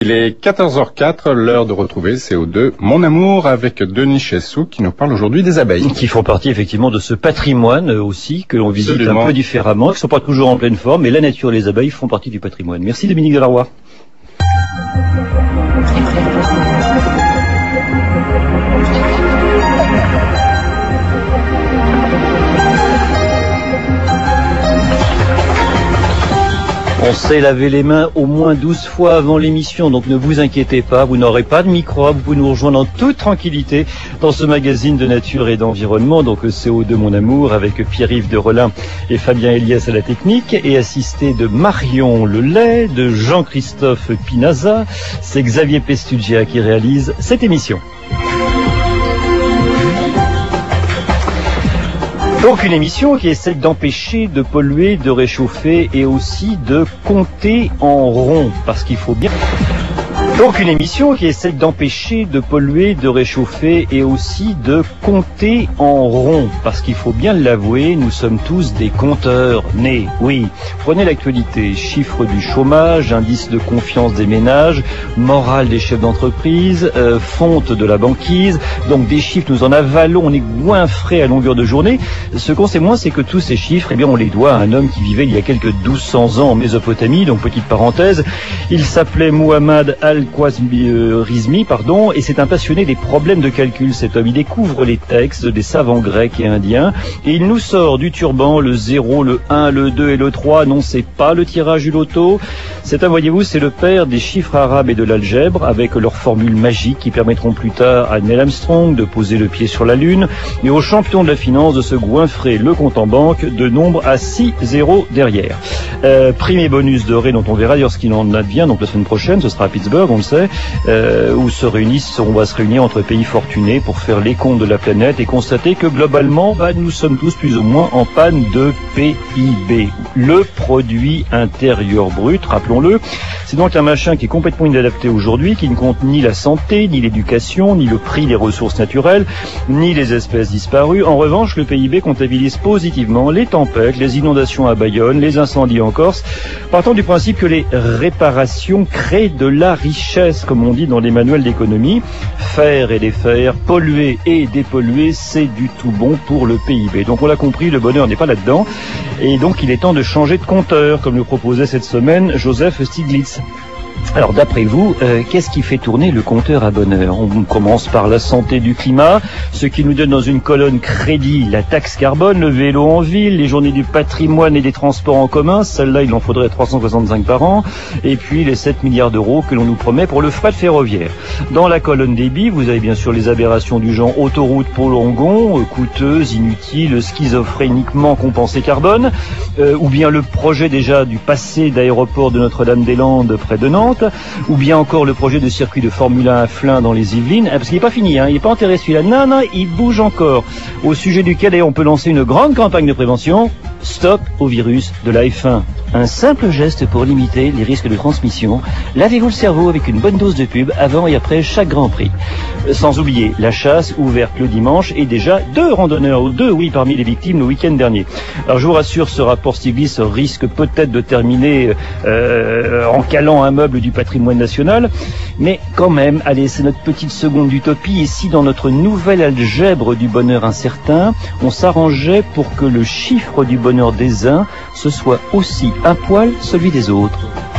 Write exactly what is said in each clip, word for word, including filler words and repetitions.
Il est quatorze heures quatre, l'heure de retrouver C O deux, Mon Amour, avec Denis Chessou qui nous parle aujourd'hui des abeilles. Qui font partie effectivement de ce patrimoine aussi que l'on visite Absolument. Un peu différemment, qui ne sont pas toujours en pleine forme, mais la nature et les abeilles font partie du patrimoine. Merci Dominique Delarroy. On s'est lavé les mains au moins douze fois avant l'émission, donc ne vous inquiétez pas, vous n'aurez pas de microbe, vous pouvez nous rejoindre en toute tranquillité dans ce magazine de nature et d'environnement, donc C O deux Mon Amour, avec Pierre-Yves de Relin et Fabien Elias à la technique, et assisté de Marion Lelay, de Jean-Christophe Pinaza. C'est Xavier Pestugia qui réalise cette émission. Donc une émission qui essaie d'empêcher de polluer, de réchauffer et aussi de compter en rond, parce qu'il faut bien... Donc une émission qui essaie d'empêcher de polluer, de réchauffer et aussi de compter en rond, parce qu'il faut bien l'avouer, nous sommes tous des compteurs nés, oui. Prenez l'actualité, chiffres du chômage, indice de confiance des ménages, morale des chefs d'entreprise, euh, fonte de la banquise, donc des chiffres, nous en avalons, on est goinfrés à longueur de journée. Ce qu'on sait moins, c'est que tous ces chiffres, eh bien on les doit à un homme qui vivait il y a quelques douze cents ans en Mésopotamie, donc petite parenthèse, il s'appelait Muhammad Al-Khwarizmi, pardon, et c'est un passionné des problèmes de calcul. Cet homme, il découvre les textes des savants grecs et indiens, et il nous sort du turban le zéro, le un, le deux et le trois. Non, c'est pas le tirage du loto. C'est un, voyez-vous, c'est le père des chiffres arabes et de l'algèbre, avec leurs formules magiques qui permettront plus tard à Neil Armstrong de poser le pied sur la Lune, et aux champions de la finance de se goinfrer le compte en banque de nombre à six zéros derrière. Euh, prime et bonus doré dont on verra d'ailleurs ce qu'il en advient, donc la semaine prochaine, ce sera à Pittsburgh, on le sait, euh, où se réunissent, on va se réunir entre pays fortunés pour faire les comptes de la planète et constater que globalement, bah, nous sommes tous plus ou moins en panne de P I B. Le produit intérieur brut, rappelons-le, c'est donc un machin qui est complètement inadapté aujourd'hui, qui ne compte ni la santé, ni l'éducation, ni le prix des ressources naturelles, ni les espèces disparues. En revanche, le P I B comptabilise positivement les tempêtes, les inondations à Bayonne, les incendies en Corse, partant du principe que les réparations créent de la richesse, comme on dit dans les manuels d'économie. Faire et défaire, polluer et dépolluer, c'est du tout bon pour le P I B. Donc on l'a compris, le bonheur n'est pas là-dedans. Et donc il est temps de changer de compteur, comme le proposait cette semaine Joseph Stiglitz. Alors d'après vous, euh, qu'est-ce qui fait tourner le compteur à bonheur? On commence par la santé du climat, ce qui nous donne dans une colonne crédit la taxe carbone, le vélo en ville, les journées du patrimoine et des transports en commun, celle-là il en faudrait trois cent soixante-cinq par an, et puis les sept milliards d'euros que l'on nous promet pour le fret ferroviaire. Dans la colonne débit, vous avez bien sûr les aberrations du genre autoroute Pau-Longon, euh, coûteuse, inutile, schizophréniquement compensée carbone, euh, ou bien le projet déjà du passé d'aéroport de Notre-Dame-des-Landes près de Nantes, ou bien encore le projet de circuit de Formule un à Flins dans les Yvelines, parce qu'il n'est pas fini, hein, il n'est pas enterré celui-là, non, non, il bouge encore, au sujet duquel d'ailleurs on peut lancer une grande campagne de prévention, stop au virus de la F un. Un simple geste pour limiter les risques de transmission. Lavez-vous le cerveau avec une bonne dose de pub avant et après chaque Grand Prix. Sans oublier la chasse ouverte le dimanche et déjà deux randonneurs, ou deux, oui, parmi les victimes le week-end dernier. Alors je vous rassure, ce rapport Stiglitz risque peut-être de terminer euh, en calant un meuble du patrimoine national, mais quand même, allez, c'est notre petite seconde d'utopie. Et si dans notre nouvelle algèbre du bonheur incertain, on s'arrangeait pour que le chiffre du bonheur des uns, ce soit aussi un poil celui des autres.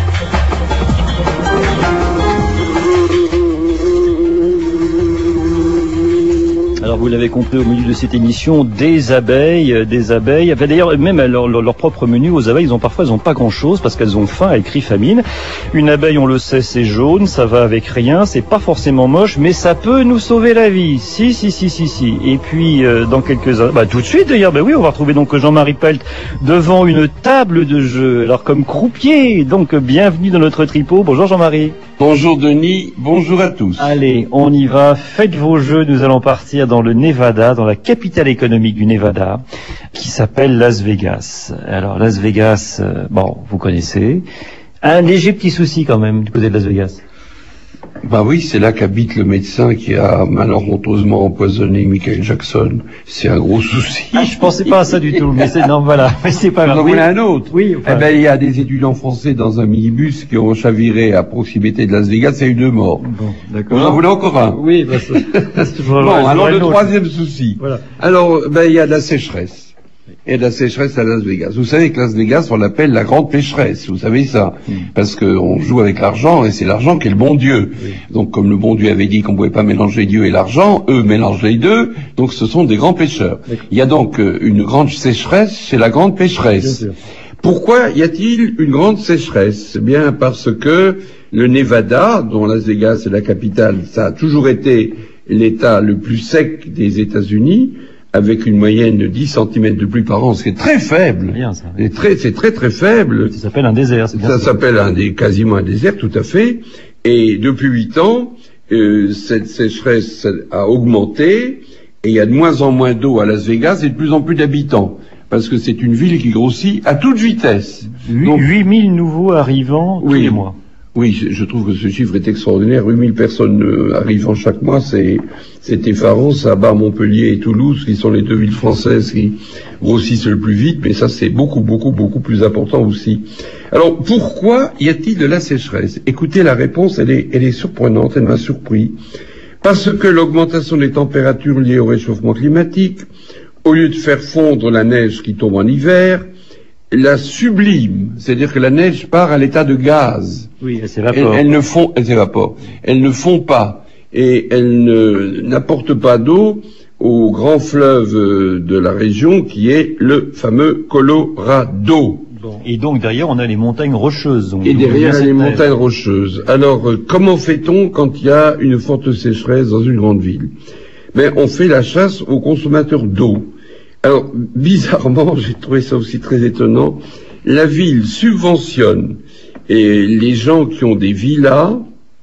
Alors vous l'avez compris au milieu de cette émission, des abeilles, des abeilles. Enfin, d'ailleurs, même à leur, leur, leur propre menu aux abeilles, ils ont parfois, ils ont pas grand-chose parce qu'elles ont faim, elles crient famine. Une abeille, on le sait, c'est jaune, ça va avec rien, c'est pas forcément moche, mais ça peut nous sauver la vie. Si, si, si, si, si. Et puis euh, dans quelques heures, bah tout de suite d'ailleurs, bah oui, on va retrouver donc Jean-Marie Pelt devant une table de jeu. Alors comme croupier, donc bienvenue dans notre tripot. Bonjour Jean-Marie. Bonjour Denis, bonjour à tous. Allez, on y va, faites vos jeux, nous allons partir dans le Nevada, dans la capitale économique du Nevada, qui s'appelle Las Vegas. Alors Las Vegas, euh, bon, vous connaissez, un léger petit souci quand même du côté de Las Vegas. Bah oui, c'est là qu'habite le médecin qui a malencontreusement empoisonné Michael Jackson. C'est un gros souci. Ah, je pensais pas à ça du tout, mais c'est, non, voilà, mais c'est pas grave. Vous en voulez un autre? Oui, enfin... Eh ben, il y a des étudiants français dans un minibus qui ont chaviré à proximité de Las Vegas, il y a eu deux morts. Bon, d'accord. Vous en voulez encore un? Oui, bah, c'est toujours Bon, alors le autre. troisième souci. Voilà. Alors, ben, il y a de la sécheresse. Il y a de la sécheresse à Las Vegas. Vous savez que Las Vegas, on l'appelle la grande pécheresse. Vous savez ça? Mm. Parce qu'on joue avec l'argent, et c'est l'argent qui est le bon Dieu. Oui. Donc, comme le bon Dieu avait dit qu'on pouvait pas mélanger Dieu et l'argent, eux mélangent les deux, donc ce sont des grands pécheurs. Il y a donc euh, une grande sécheresse chez la grande pécheresse. Pourquoi y a-t-il une grande sécheresse? Eh bien, parce que le Nevada, dont Las Vegas est la capitale, ça a toujours été l'État le plus sec des États-Unis, avec une moyenne de dix centimètres de pluie par an, ce qui est très faible. Bien, ça, oui. C'est très, c'est très très faible. Ça s'appelle un désert, c'est bien. Ça s'appelle un des, quasiment un désert, tout à fait. Et depuis huit ans, euh, cette sécheresse a augmenté, et il y a de moins en moins d'eau à Las Vegas et de plus en plus d'habitants. Parce que c'est une ville qui grossit à toute vitesse. huit mille nouveaux arrivants tous oui, les mois. Oui, je trouve que ce chiffre est extraordinaire. huit mille personnes euh, arrivant chaque mois, c'est, c'est effarant. Ça bat Montpellier et Toulouse, qui sont les deux villes françaises qui grossissent le plus vite, mais ça c'est beaucoup, beaucoup, beaucoup plus important aussi. Alors, pourquoi y a-t-il de la sécheresse? Écoutez, la réponse, elle est, elle est surprenante, elle m'a surpris. Parce que l'augmentation des températures liées au réchauffement climatique, au lieu de faire fondre la neige qui tombe en hiver, la sublime, c'est-à-dire que la neige part à l'état de gaz. Oui, elle s'évapore. Elle, elle ne fond, elle s'évapore. Elle ne fond pas et elle ne, n'apporte pas d'eau au grand fleuve de la région qui est le fameux Colorado. Bon. Et donc derrière on a les montagnes rocheuses. Donc, et derrière les montagnes rocheuses. Alors euh, comment fait-on quand il y a une forte sécheresse dans une grande ville? Mais on fait la chasse aux consommateurs d'eau. Alors, bizarrement, j'ai trouvé ça aussi très étonnant, la ville subventionne et les gens qui ont des villas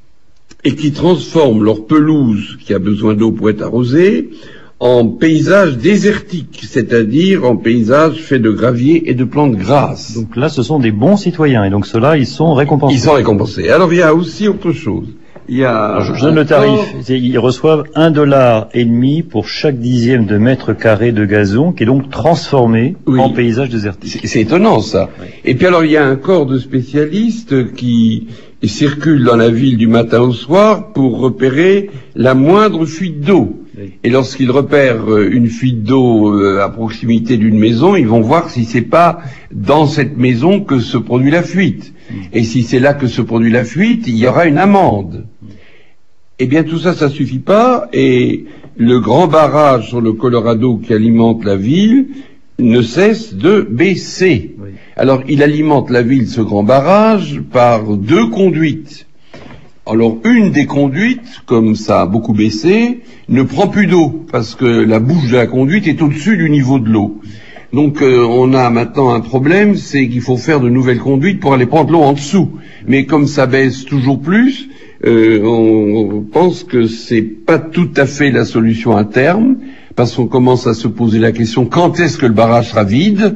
et qui transforment leur pelouse, qui a besoin d'eau pour être arrosée, en paysage désertique, c'est-à-dire en paysage fait de gravier et de plantes grasses. Donc là, ce sont des bons citoyens, et donc ceux-là, ils sont récompensés. Ils sont récompensés. Alors, il y a aussi autre chose. Il y a Alors, je donne le tarif. Ils reçoivent un dollar et demi pour chaque dixième de mètre carré de gazon, qui est donc transformé oui. en paysage désertique. C'est, c'est étonnant, ça. Oui. Et puis alors, il y a un corps de spécialistes qui circule dans la ville du matin au soir pour repérer la moindre fuite d'eau. Oui. Et lorsqu'ils repèrent une fuite d'eau à proximité d'une maison, ils vont voir si c'est pas dans cette maison que se produit la fuite. Mmh. Et si c'est là que se produit la fuite, il y aura une amende. Mmh. Eh bien, tout ça, ça suffit pas, et le grand barrage sur le Colorado qui alimente la ville ne cesse de baisser. Oui. Alors, il alimente la ville, ce grand barrage, par deux conduites. Alors, une des conduites, comme ça a beaucoup baissé, ne prend plus d'eau, parce que la bouche de la conduite est au-dessus du niveau de l'eau. Donc, euh, on a maintenant un problème, c'est qu'il faut faire de nouvelles conduites pour aller prendre l'eau en dessous. Mais comme ça baisse toujours plus, euh, on, on pense que c'est pas tout à fait la solution à terme, parce qu'on commence à se poser la question, quand est-ce que le barrage sera vide?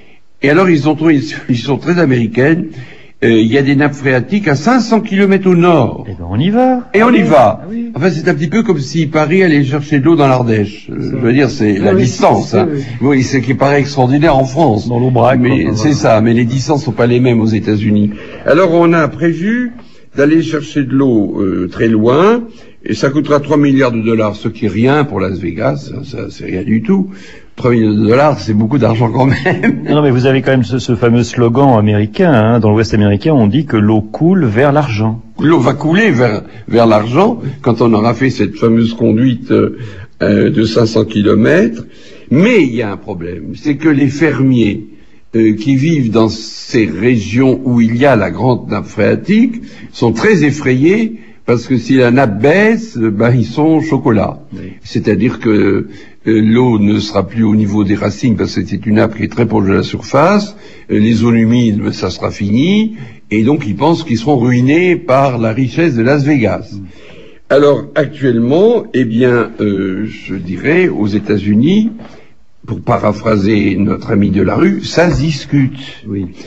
Et alors, ils ont trouvé une solution très américaine. Il euh, y a des nappes phréatiques à cinq cents kilomètres au nord. Et ben on y va. Et ah on oui. y va. Ah oui. Enfin, c'est un petit peu comme si Paris allait chercher de l'eau dans l'Ardèche. Euh, je veux dire, c'est ah la oui, distance. C'est, hein. oui. oui, c'est qui paraît extraordinaire en France. Dans l'Aubrac. Mais c'est voilà. ça. Mais les distances sont pas les mêmes aux États-Unis. Alors, on a prévu d'aller chercher de l'eau euh, très loin. Et ça coûtera trois milliards de dollars, ce qui est rien pour Las Vegas. Ça, ça c'est rien du tout. trois milliards de dollars, c'est beaucoup d'argent quand même. Non, mais vous avez quand même ce, ce fameux slogan américain, hein, dans l'Ouest américain, on dit que l'eau coule vers l'argent. L'eau va couler vers, vers l'argent quand on aura fait cette fameuse conduite euh, de cinq cents kilomètres. Mais il y a un problème, c'est que les fermiers euh, qui vivent dans ces régions où il y a la grande nappe phréatique sont très effrayés. Parce que si la nappe baisse, ben ils sont au chocolat. Oui. C'est-à-dire que euh, l'eau ne sera plus au niveau des racines parce que c'est une nappe qui est très proche de la surface. Euh, les zones humides, ben, ça sera fini. Et donc ils pensent qu'ils seront ruinés par la richesse de Las Vegas. Oui. Alors actuellement, eh bien, euh, je dirais aux États-Unis, pour paraphraser notre ami de la rue, ça se discute. Oui.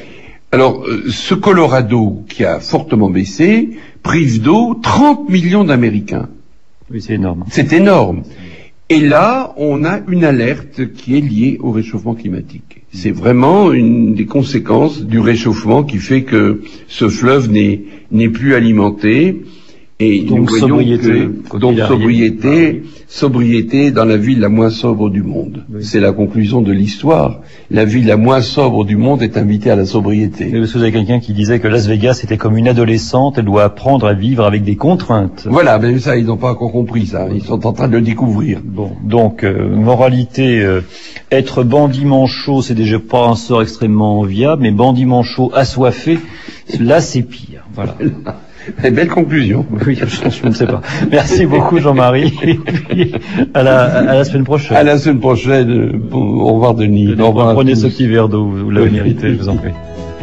Alors, euh, ce Colorado, qui a fortement baissé, prive d'eau trente millions d'Américains. Oui, c'est énorme. C'est énorme. Et là, on a une alerte qui est liée au réchauffement climatique. C'est vraiment une des conséquences du réchauffement qui fait que ce fleuve n'est n'est plus alimenté. Et donc, nous voyons sobriété, que, donc sobriété, sobriété dans la ville la moins sobre du monde. Oui. C'est la conclusion de l'histoire. La ville la moins sobre du monde est invitée à la sobriété. Mais parce que vous avez quelqu'un qui disait que Las Vegas était comme une adolescente, elle doit apprendre à vivre avec des contraintes. Voilà, mais ça, ils n'ont pas encore compris ça. Ils sont en train de le découvrir. Bon, donc, euh, moralité, euh, être bandit manchot, c'est déjà pas un sort extrêmement enviable, mais bandit manchot assoiffé, là, c'est pire. Voilà. Et belle conclusion. Oui, je, je ne sais pas. Merci beaucoup, Jean-Marie. Et puis, à la, à la semaine prochaine. À la semaine prochaine. Au revoir, Denis. Au revoir. Prenez ce petit verre d'eau, vous l'avez mérité, je vous en prie.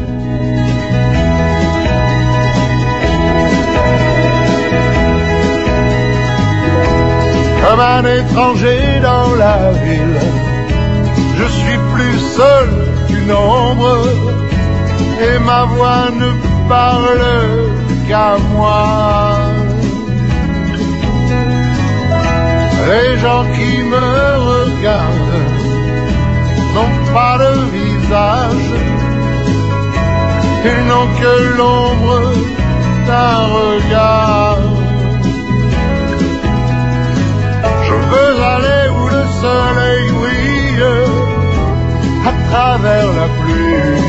Comme un étranger dans la ville, je suis plus seul qu'une ombre, et ma voix ne parle qu'à moi. Les gens qui me regardent n'ont pas de visage, ils n'ont que l'ombre d'un regard. Je veux aller où le soleil brille à travers la pluie,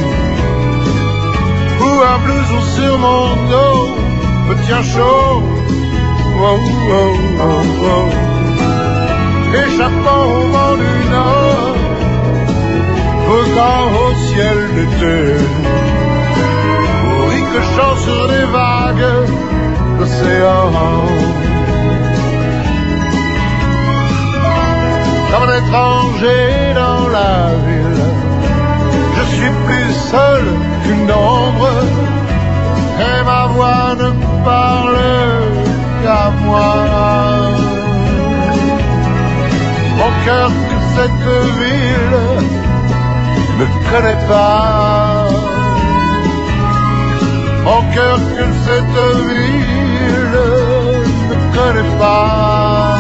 où un blouson sur mon dos me tient chaud, oh, oh, oh, oh. Échappant au vent du nord, voguant au ciel d'été, ricochant sur les vagues d'océan. Comme un étranger dans la ville, je suis plus seul qu'une ombre, et ma voix ne parle qu'à moi. Mon cœur que cette ville ne connaît pas, mon cœur que cette ville ne connaît pas,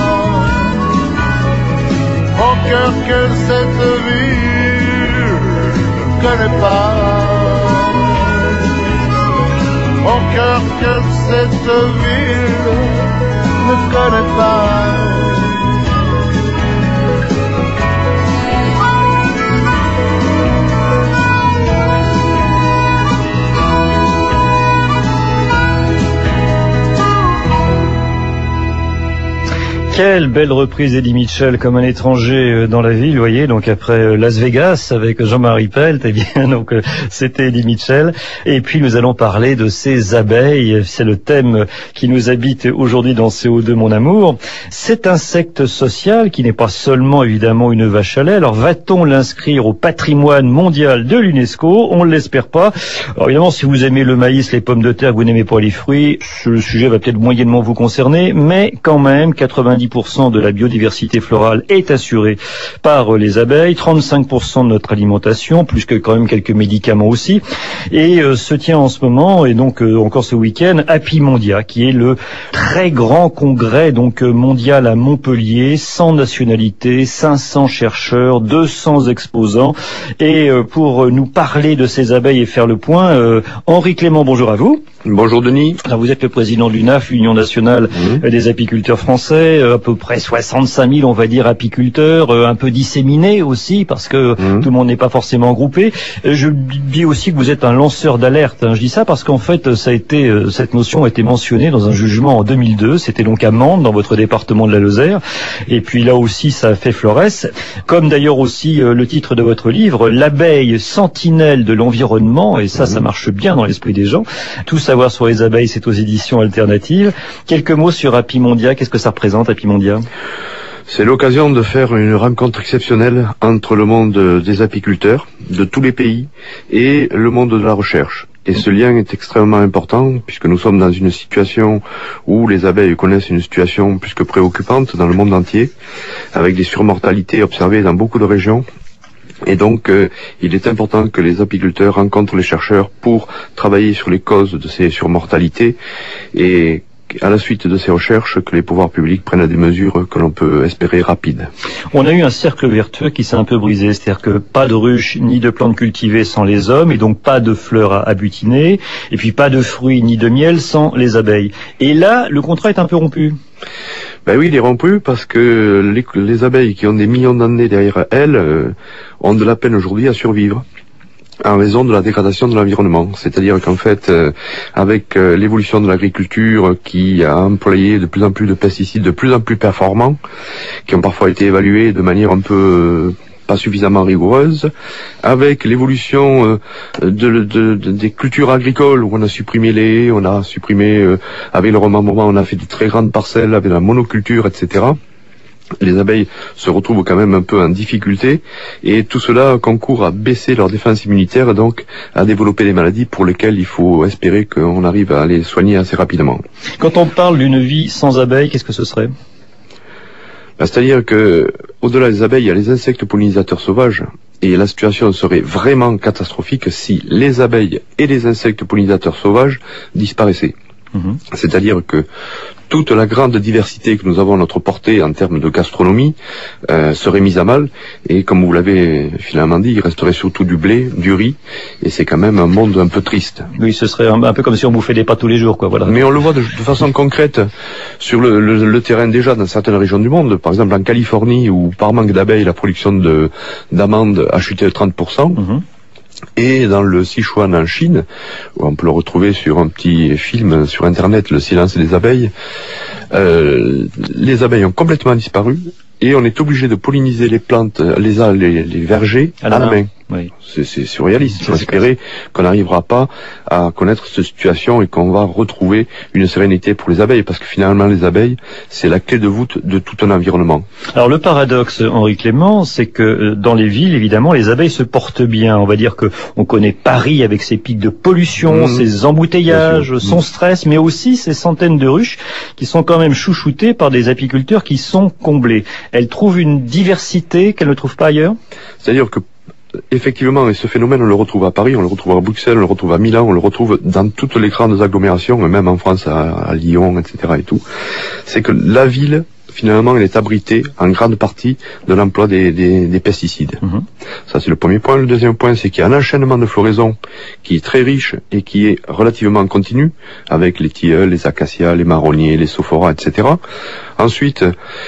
mon cœur que cette ville ne connaît pas, mon cœur que cette ville ne connaît pas. Quelle belle reprise d'Eddie Mitchell, Comme un étranger dans la ville, vous voyez, donc après Las Vegas avec Jean-Marie Pelt, eh bien, donc c'était Eddie Mitchell. Et puis nous allons parler de ces abeilles, c'est le thème qui nous habite aujourd'hui dans C O deux Mon Amour. Cet insecte social qui n'est pas seulement évidemment une vache à lait, alors va-t-on l'inscrire au patrimoine mondial de l'UNESCO? On ne l'espère pas. Alors évidemment, si vous aimez le maïs, les pommes de terre, que vous n'aimez pas les fruits, le sujet va peut-être moyennement vous concerner, mais quand même, quatre-vingt-dix pour cent de la biodiversité florale est assurée par les abeilles, trente-cinq pour cent de notre alimentation, plus que quand même quelques médicaments aussi. Et euh, se tient en ce moment, et donc euh, encore ce week-end, Apimondia, qui est le très grand congrès donc euh, mondial à Montpellier, cent nationalités, cinq cents chercheurs, deux cents exposants. Et euh, pour nous parler de ces abeilles et faire le point, euh, Henri Clément, bonjour à vous. Bonjour Denis. Alors vous êtes le président de l'U N A F, l'Union nationale mmh. des apiculteurs français, à peu près soixante-cinq mille, on va dire, apiculteurs, un peu disséminés aussi, parce que mmh. tout le monde n'est pas forcément groupé. Je dis aussi que vous êtes un lanceur d'alerte. Je dis ça parce qu'en fait, ça a été, cette notion a été mentionnée dans un jugement en deux mille deux. C'était donc à Mende, dans votre département de la Lozère. Et puis là aussi, ça a fait florès. Comme d'ailleurs aussi le titre de votre livre, L'abeille sentinelle de l'environnement. Et ça, mmh. ça marche bien dans l'esprit des gens. Tout savoir sur les abeilles, c'est aux éditions alternatives. Quelques mots sur Apimondia. Qu'est-ce que ça représente, Apimondia? C'est l'occasion de faire une rencontre exceptionnelle entre le monde des apiculteurs de tous les pays et le monde de la recherche. Et ce lien est extrêmement important puisque nous sommes dans une situation où les abeilles connaissent une situation plus que préoccupante dans le monde entier, avec des surmortalités observées dans beaucoup de régions. Et donc, euh, il est important que les apiculteurs rencontrent les chercheurs pour travailler sur les causes de ces surmortalités et à la suite de ces recherches, que les pouvoirs publics prennent des mesures que l'on peut espérer rapides. On a eu un cercle vertueux qui s'est un peu brisé, c'est-à-dire que pas de ruches ni de plantes cultivées sans les hommes, et donc pas de fleurs à, à butiner, et puis pas de fruits ni de miel sans les abeilles. Et là, le contrat est un peu rompu. Ben oui, il est rompu parce que les, les abeilles qui ont des millions d'années derrière elles euh, ont de la peine aujourd'hui à survivre en raison de la dégradation de l'environnement. C'est-à-dire qu'en fait, euh, avec euh, l'évolution de l'agriculture qui a employé de plus en plus de pesticides de plus en plus performants, qui ont parfois été évalués de manière un peu euh, pas suffisamment rigoureuse, avec l'évolution euh, de, de, de, des cultures agricoles où on a supprimé les haies, on a supprimé, euh, avec le remembrement, on a fait de très grandes parcelles avec la monoculture, et cetera. Les abeilles se retrouvent quand même un peu en difficulté et tout cela concourt à baisser leur défense immunitaire, donc à développer des maladies pour lesquelles il faut espérer qu'on arrive à les soigner assez rapidement. Quand on parle d'une vie sans abeilles, qu'est-ce que ce serait ? Ben, c'est-à-dire que au-delà des abeilles, il y a les insectes pollinisateurs sauvages et la situation serait vraiment catastrophique si les abeilles et les insectes pollinisateurs sauvages disparaissaient. Mmh. C'est-à-dire que toute la grande diversité que nous avons à notre portée en termes de gastronomie euh, serait mise à mal, et comme vous l'avez finalement dit, il resterait surtout du blé, du riz, et c'est quand même un monde un peu triste. Oui, ce serait un, un peu comme si on bouffait des pâtes tous les jours, quoi. Voilà. Mais on le voit de, de façon concrète sur le, le, le terrain déjà dans certaines régions du monde, par exemple en Californie, où par manque d'abeilles, la production de d'amandes a chuté de trente pour cent. Mmh. Et dans le Sichuan en Chine, où on peut le retrouver sur un petit film sur internet, Le silence des abeilles, euh, les abeilles ont complètement disparu et on est obligé de polliniser les plantes, les, les, les vergers à la main. Oui. C'est, c'est surréaliste. On espérait qu'on n'arrivera pas à connaître cette situation et qu'on va retrouver une sérénité pour les abeilles, parce que finalement les abeilles, c'est la clé de voûte de tout un environnement. Alors le paradoxe, Henri Clément, c'est que dans les villes, évidemment, les abeilles se portent bien. On va dire que on connaît Paris avec ses pics de pollution, mmh. ses embouteillages, son mmh. stress, mais aussi ces centaines de ruches qui sont quand même chouchoutées par des apiculteurs qui sont comblés. Elles trouvent une diversité qu'elles ne trouvent pas ailleurs ? C'est-à-dire que effectivement, et ce phénomène, on le retrouve à Paris, on le retrouve à Bruxelles, on le retrouve à Milan, on le retrouve dans toutes les grandes agglomérations, même en France, à, à Lyon, et cetera et tout. C'est que la ville, finalement, elle est abritée en grande partie de l'emploi des, des, des pesticides. Mmh. Ça, c'est le premier point. Le deuxième point, c'est qu'il y a un enchaînement de floraison qui est très riche et qui est relativement continu, avec les tilleuls, les acacias, les marronniers, les sophoras, et cetera. Ensuite,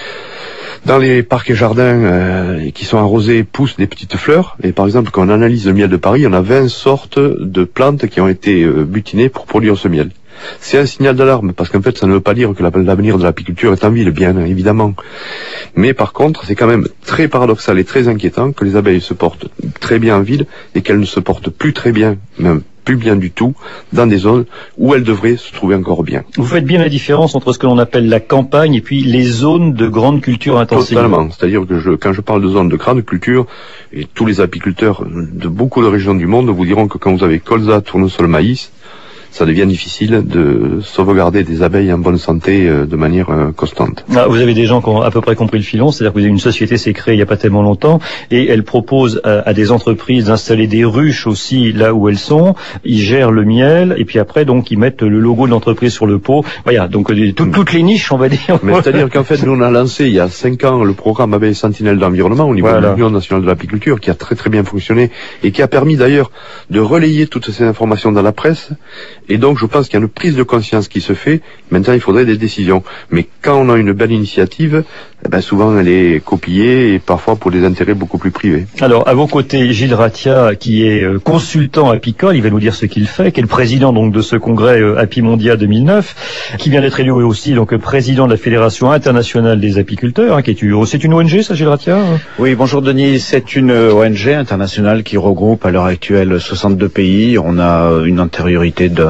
dans les parcs et jardins euh, qui sont arrosés poussent des petites fleurs. Et par exemple, quand on analyse le miel de Paris, on a vingt sortes de plantes qui ont été euh, butinées pour produire ce miel. C'est un signal d'alarme, parce qu'en fait, ça ne veut pas dire que l'avenir de l'apiculture est en ville, bien évidemment. Mais par contre, c'est quand même très paradoxal et très inquiétant que les abeilles se portent très bien en ville et qu'elles ne se portent plus très bien, même plus bien du tout, dans des zones où elles devraient se trouver encore bien. Vous faites bien la différence entre ce que l'on appelle la campagne et puis les zones de grande culture intensive. Totalement. C'est-à-dire que je, quand je parle de zones de grande culture, et tous les apiculteurs de beaucoup de régions du monde vous diront que quand vous avez colza, tournesol, maïs, ça devient difficile de sauvegarder des abeilles en bonne santé euh, de manière euh, constante. Ah, vous avez des gens qui ont à peu près compris le filon, c'est-à-dire que vous avez une société s'est créée il n'y a pas tellement longtemps et elle propose à, à des entreprises d'installer des ruches aussi là où elles sont, ils gèrent le miel et puis après donc ils mettent le logo de l'entreprise sur le pot. Voilà, donc euh, tout, toutes les niches on va dire. Mais c'est-à-dire qu'en fait nous on a lancé il y a cinq ans le programme Abeilles Sentinelles d'environnement au niveau voilà. de l'Union nationale de l'apiculture qui a très très bien fonctionné et qui a permis d'ailleurs de relayer toutes ces informations dans la presse. Et donc je pense qu'il y a une prise de conscience qui se fait. Maintenant il faudrait des décisions. Mais quand on a une belle initiative, eh ben, souvent elle est copiée et parfois pour des intérêts beaucoup plus privés. Alors à vos côtés, Gilles Ratia, qui est euh, consultant apicole, il va nous dire ce qu'il fait, qui est le président donc de ce congrès euh, Apimondia deux mille neuf, qui vient d'être élu aussi donc président de la Fédération internationale des apiculteurs, hein, qui est une, c'est une O N G ça, Gilles Ratia hein? Oui, bonjour Denis, c'est une O N G internationale qui regroupe à l'heure actuelle soixante-deux pays. On a une antériorité de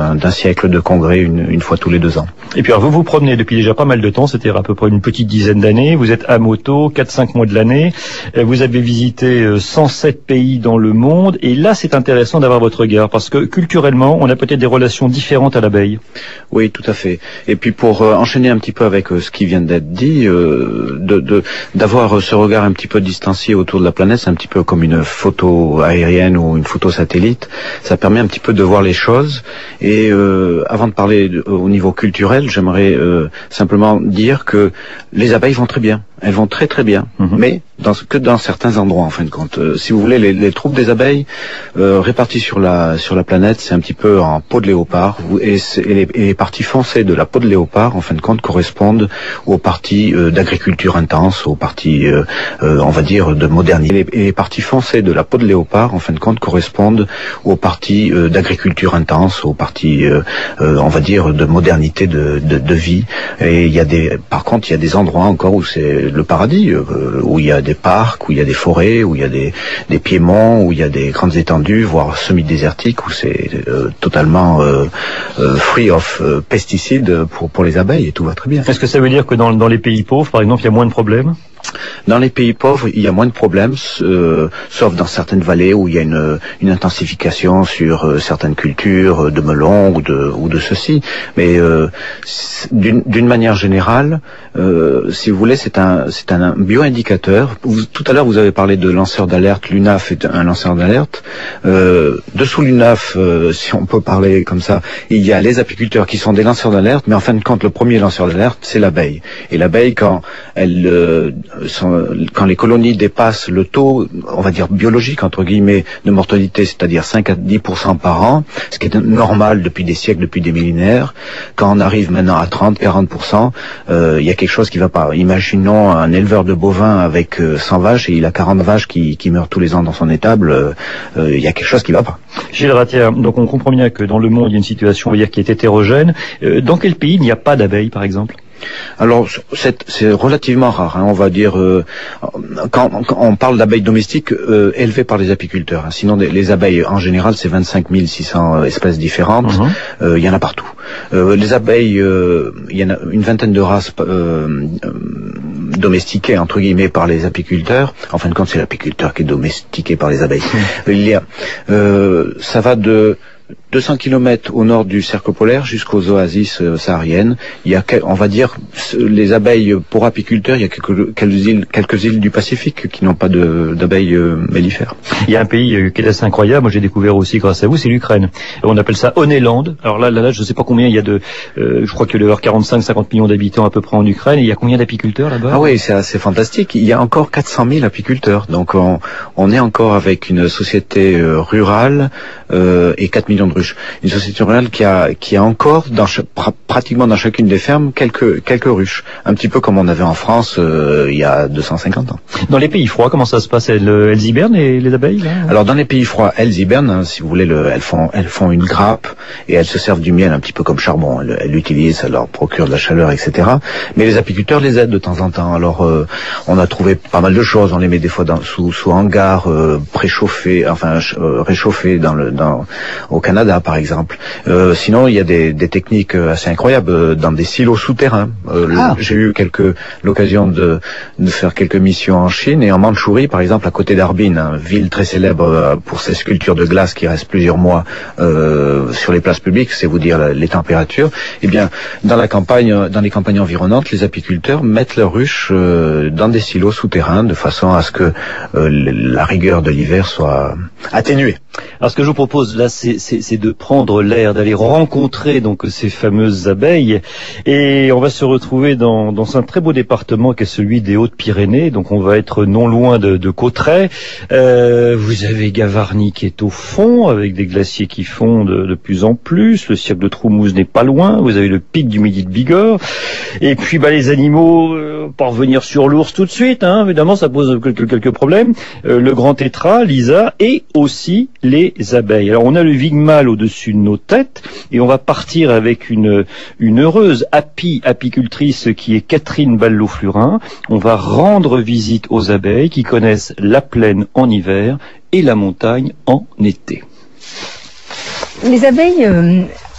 d'un, d'un siècle de congrès une, une fois tous les deux ans. Et puis alors vous vous promenez depuis déjà pas mal de temps, c'était à peu près une petite dizaine d'années, vous êtes à moto, quatre cinq mois de l'année, vous avez visité cent sept pays dans le monde, et là c'est intéressant d'avoir votre regard, parce que culturellement on a peut-être des relations différentes à l'abeille. Oui, tout à fait. Et puis pour euh, enchaîner un petit peu avec euh, ce qui vient d'être dit, euh, de, de, d'avoir euh, ce regard un petit peu distancié autour de la planète, c'est un petit peu comme une photo aérienne ou une photo satellite, ça permet un petit peu de voir les choses. Et euh, avant de parler de, au niveau culturel, j'aimerais euh, simplement dire que les abeilles vont très bien. Elles vont très très bien, mmh. mais dans, que dans certains endroits en fin de compte. Euh, si vous voulez, les, les troupes des abeilles euh, réparties sur la sur la planète, c'est un petit peu en peau de léopard, et, et, les, et les parties foncées de la peau de léopard, en fin de compte, correspondent aux parties euh, d'agriculture intense, aux parties, euh, euh, on va dire, de modernité. Et les parties foncées de la peau de léopard, en fin de compte, correspondent aux parties euh, d'agriculture intense, aux parties, euh, euh, on va dire, de modernité de, de, de vie. Et il y a des, par contre, il y a des endroits encore où c'est le paradis, euh, où il y a des parcs, où il y a des forêts, où il y a des, des piémonts, où il y a des grandes étendues, voire semi-désertiques, où c'est euh, totalement euh, euh, free of euh, pesticides pour, pour les abeilles, et tout va très bien. Est-ce que ça veut dire que dans, dans les pays pauvres, par exemple, il y a moins de problèmes ? Dans les pays pauvres, il y a moins de problèmes, euh, sauf dans certaines vallées où il y a une, une intensification sur euh, certaines cultures euh, de melons ou de, ou de ceci. Mais euh, d'une, d'une manière générale, euh, si vous voulez, c'est un, c'est un bioindicateur. Vous, tout à l'heure, vous avez parlé de lanceur d'alerte. L'U N A F est un lanceur d'alerte. Euh, dessous l'U N A F, euh, si on peut parler comme ça, il y a les apiculteurs qui sont des lanceurs d'alerte, mais en fin de compte, le premier lanceur d'alerte, c'est l'abeille. Et l'abeille, quand elle... Euh, Sont, quand les colonies dépassent le taux, on va dire biologique entre guillemets, de mortalité, c'est-à-dire cinq à dix pour cent par an, ce qui est normal depuis des siècles, depuis des millénaires, quand on arrive maintenant à trente à quarante pour cent, euh, il y a quelque chose qui va pas. Imaginons un éleveur de bovins avec euh, cent vaches et il a quarante vaches qui, qui meurent tous les ans dans son étable, euh, euh, il y a quelque chose qui va pas. Gilles Ratière, donc on comprend bien que dans le monde il y a une situation, on va dire, qui est hétérogène. Euh, dans quel pays il n'y a pas d'abeilles, par exemple ? Alors, c'est, c'est relativement rare, hein, on va dire, euh, quand, quand on parle d'abeilles domestiques euh, élevées par les apiculteurs. Hein, sinon, les, les abeilles, en général, c'est vingt-cinq mille six cents espèces différentes. Il uh-huh. euh, y en a partout. Euh, les abeilles, il euh, y en a une vingtaine de races euh, euh, domestiquées, entre guillemets, par les apiculteurs. En fin de compte, c'est l'apiculteur qui est domestiqué par les abeilles. Uh-huh. Il y a, euh, ça va de... deux cents kilomètres au nord du cercle polaire jusqu'aux oasis euh, sahariennes. Il y a, on va dire, les abeilles pour apiculteurs, il y a quelques, quelques îles, quelques îles du Pacifique qui n'ont pas de, d'abeilles euh, mellifères. Il y a un pays euh, qui est assez incroyable, moi j'ai découvert aussi grâce à vous, c'est l'Ukraine. On appelle ça Honeyland. Alors là, là, là, je ne sais pas combien il y a de, euh, je crois qu'il y a quarante-cinq à cinquante millions d'habitants à peu près en Ukraine. Et il y a combien d'apiculteurs là-bas ? Ah oui, c'est assez fantastique. Il y a encore quatre cent mille apiculteurs. Donc on, on est encore avec une société euh, rurale euh, et quatre millions de ruches. Une société rurale qui a qui a encore dans pra, pratiquement dans chacune des fermes quelques quelques ruches, un petit peu comme on avait en France euh, il y a deux cent cinquante ans. Dans les pays froids, comment ça se passe ? Elles, elles hibernent les, les abeilles là ? Alors dans les pays froids, elles hibernent, hein, si vous voulez, le, elles font elles font une grappe et elles se servent du miel un petit peu comme charbon. Elles, elles l'utilisent, ça leur procure de la chaleur, et cetera. Mais les apiculteurs les aident de temps en temps. Alors euh, on a trouvé pas mal de choses. On les met des fois dans, sous sous hangar euh, préchauffés, enfin euh, réchauffés dans le dans au Canada par exemple. Euh, sinon, il y a des, des techniques assez incroyables euh, dans des silos souterrains. Euh, ah. J'ai eu quelques l'occasion de, de faire quelques missions en Chine et en Mandchourie, par exemple, à côté d'Harbin, hein, ville très célèbre euh, pour ses sculptures de glace qui restent plusieurs mois euh, sur les places publiques, c'est vous dire la, les températures. Eh bien, dans la campagne, dans les campagnes environnantes, les apiculteurs mettent leurs ruches euh, dans des silos souterrains de façon à ce que euh, la rigueur de l'hiver soit atténuée. Alors, ce que je vous propose là, c'est, c'est, c'est de prendre l'air, d'aller rencontrer donc ces fameuses abeilles, et on va se retrouver dans, dans un très beau département qui est celui des Hautes-Pyrénées. Donc on va être non loin de, de Cauterets. Euh, vous avez Gavarnie qui est au fond, avec des glaciers qui fondent de, de plus en plus. Le cirque de Troumouze n'est pas loin. Vous avez le pic du Midi de Bigorre. Et puis bah les animaux, euh, pas revenir sur l'ours tout de suite, hein, évidemment ça pose quelques, quelques problèmes. Euh, le grand tétras, l'Isa, et aussi les abeilles. Alors on a le Vigmal au-dessus de nos têtes, et on va partir avec une, une heureuse api, apicultrice qui est Catherine Ballot-Flurin. On va rendre visite aux abeilles qui connaissent la plaine en hiver et la montagne en été. Les abeilles euh,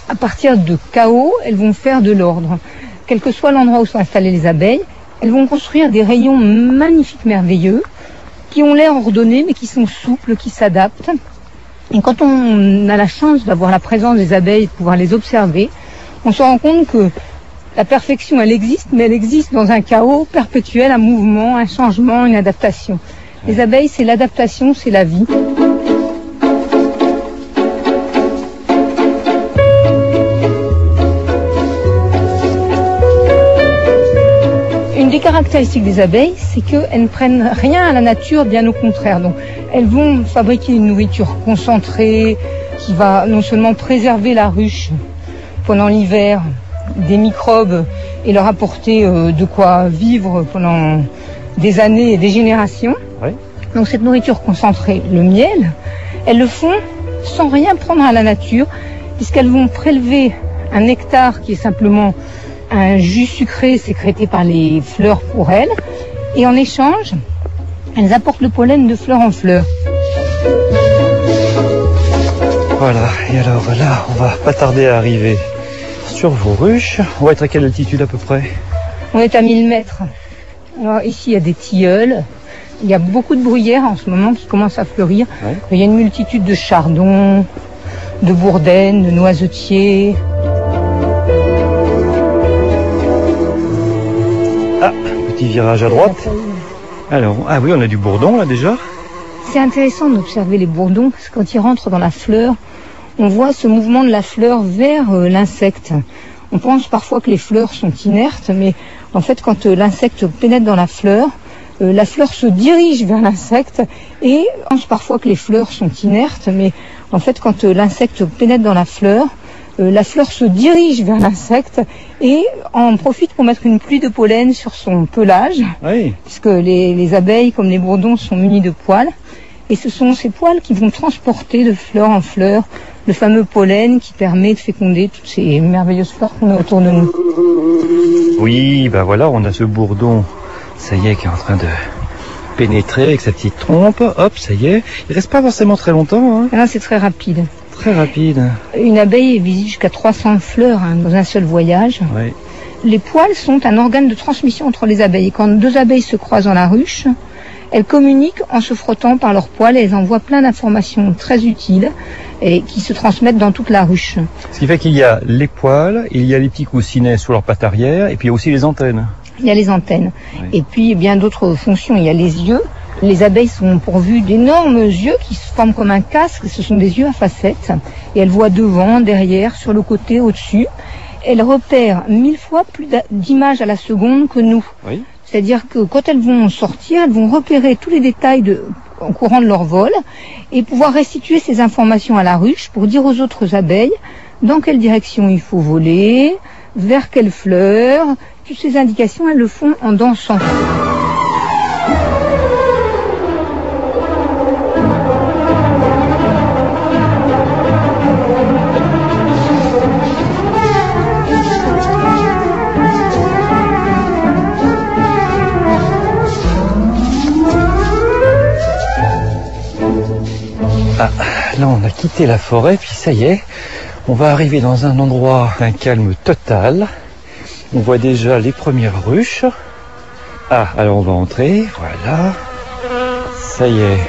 À partir de chaos, elles vont faire de l'ordre. Quel que soit l'endroit où sont installées les abeilles, elles vont construire des rayons magnifiques, merveilleux, qui ont l'air ordonnés, mais qui sont souples, qui s'adaptent. Et quand on a la chance d'avoir la présence des abeilles, de pouvoir les observer, on se rend compte que la perfection, elle existe, mais elle existe dans un chaos perpétuel, un mouvement, un changement, une adaptation. Les abeilles, c'est l'adaptation, c'est la vie. Une des caractéristiques des abeilles, c'est qu'elles ne prennent rien à la nature, bien au contraire. Donc, elles vont fabriquer une nourriture concentrée qui va non seulement préserver la ruche pendant l'hiver des microbes et leur apporter euh, de quoi vivre pendant des années et des générations. Oui. Donc cette nourriture concentrée, le miel, elles le font sans rien prendre à la nature, puisqu'elles vont prélever un nectar qui est simplement un jus sucré sécrété par les fleurs pour elles, et en échange, elles apportent le pollen de fleur en fleur. Voilà, et alors là, on va pas tarder à arriver sur vos ruches. On va être à quelle altitude à peu près? On est à mille mètres. Alors ici, il y a des tilleuls. Il y a beaucoup de bruyères en ce moment qui commencent à fleurir. Ouais. Il y a une multitude de chardons, de bourdaines, de noisetiers. Ah, petit virage à droite. Alors, ah oui, on a du bourdon là déjà. C'est intéressant d'observer les bourdons parce que quand ils rentrent dans la fleur, on voit ce mouvement de la fleur vers euh, l'insecte. On pense parfois que les fleurs sont inertes, mais en fait, quand euh, l'insecte pénètre dans la fleur, euh, la fleur se dirige vers l'insecte et on pense parfois que les fleurs sont inertes, mais en fait, quand euh, l'insecte pénètre dans la fleur, euh, la fleur se dirige vers l'insecte et en profite pour mettre une pluie de pollen sur son pelage, oui. Puisque les, les abeilles, comme les bourdons, sont munis de poils. Et ce sont ces poils qui vont transporter de fleur en fleur le fameux pollen qui permet de féconder toutes ces merveilleuses fleurs qu'on a autour de nous. Oui, ben voilà, on a ce bourdon, ça y est, qui est en train de pénétrer avec sa petite trompe. Hop, ça y est. Il reste pas forcément très longtemps. Hein. Ah, c'est très rapide. Très rapide. Une abeille visite jusqu'à trois cents fleurs hein, dans un seul voyage. Oui. Les poils sont un organe de transmission entre les abeilles. Quand deux abeilles se croisent dans la ruche, elles communiquent en se frottant par leurs poils et elles envoient plein d'informations très utiles et qui se transmettent dans toute la ruche. Ce qui fait qu'il y a les poils, il y a les petits coussinets sous leurs pattes arrière et puis il y a aussi les antennes. Il y a les antennes. Oui. Et puis bien d'autres fonctions. Il y a les yeux. Les abeilles sont pourvues d'énormes yeux qui se forment comme un casque. Ce sont des yeux à facettes. Et elles voient devant, derrière, sur le côté, au-dessus. Elles repèrent mille fois plus d'images à la seconde que nous. Oui. C'est-à-dire que quand elles vont sortir, elles vont repérer tous les détails de, en courant de leur vol et pouvoir restituer ces informations à la ruche pour dire aux autres abeilles dans quelle direction il faut voler, vers quelle fleur. Toutes ces indications, elles le font en dansant. Ah, là on a quitté la forêt, puis ça y est, on va arriver dans un endroit d'un calme total. On voit déjà les premières ruches. Ah, alors on va entrer, voilà. Ça y est.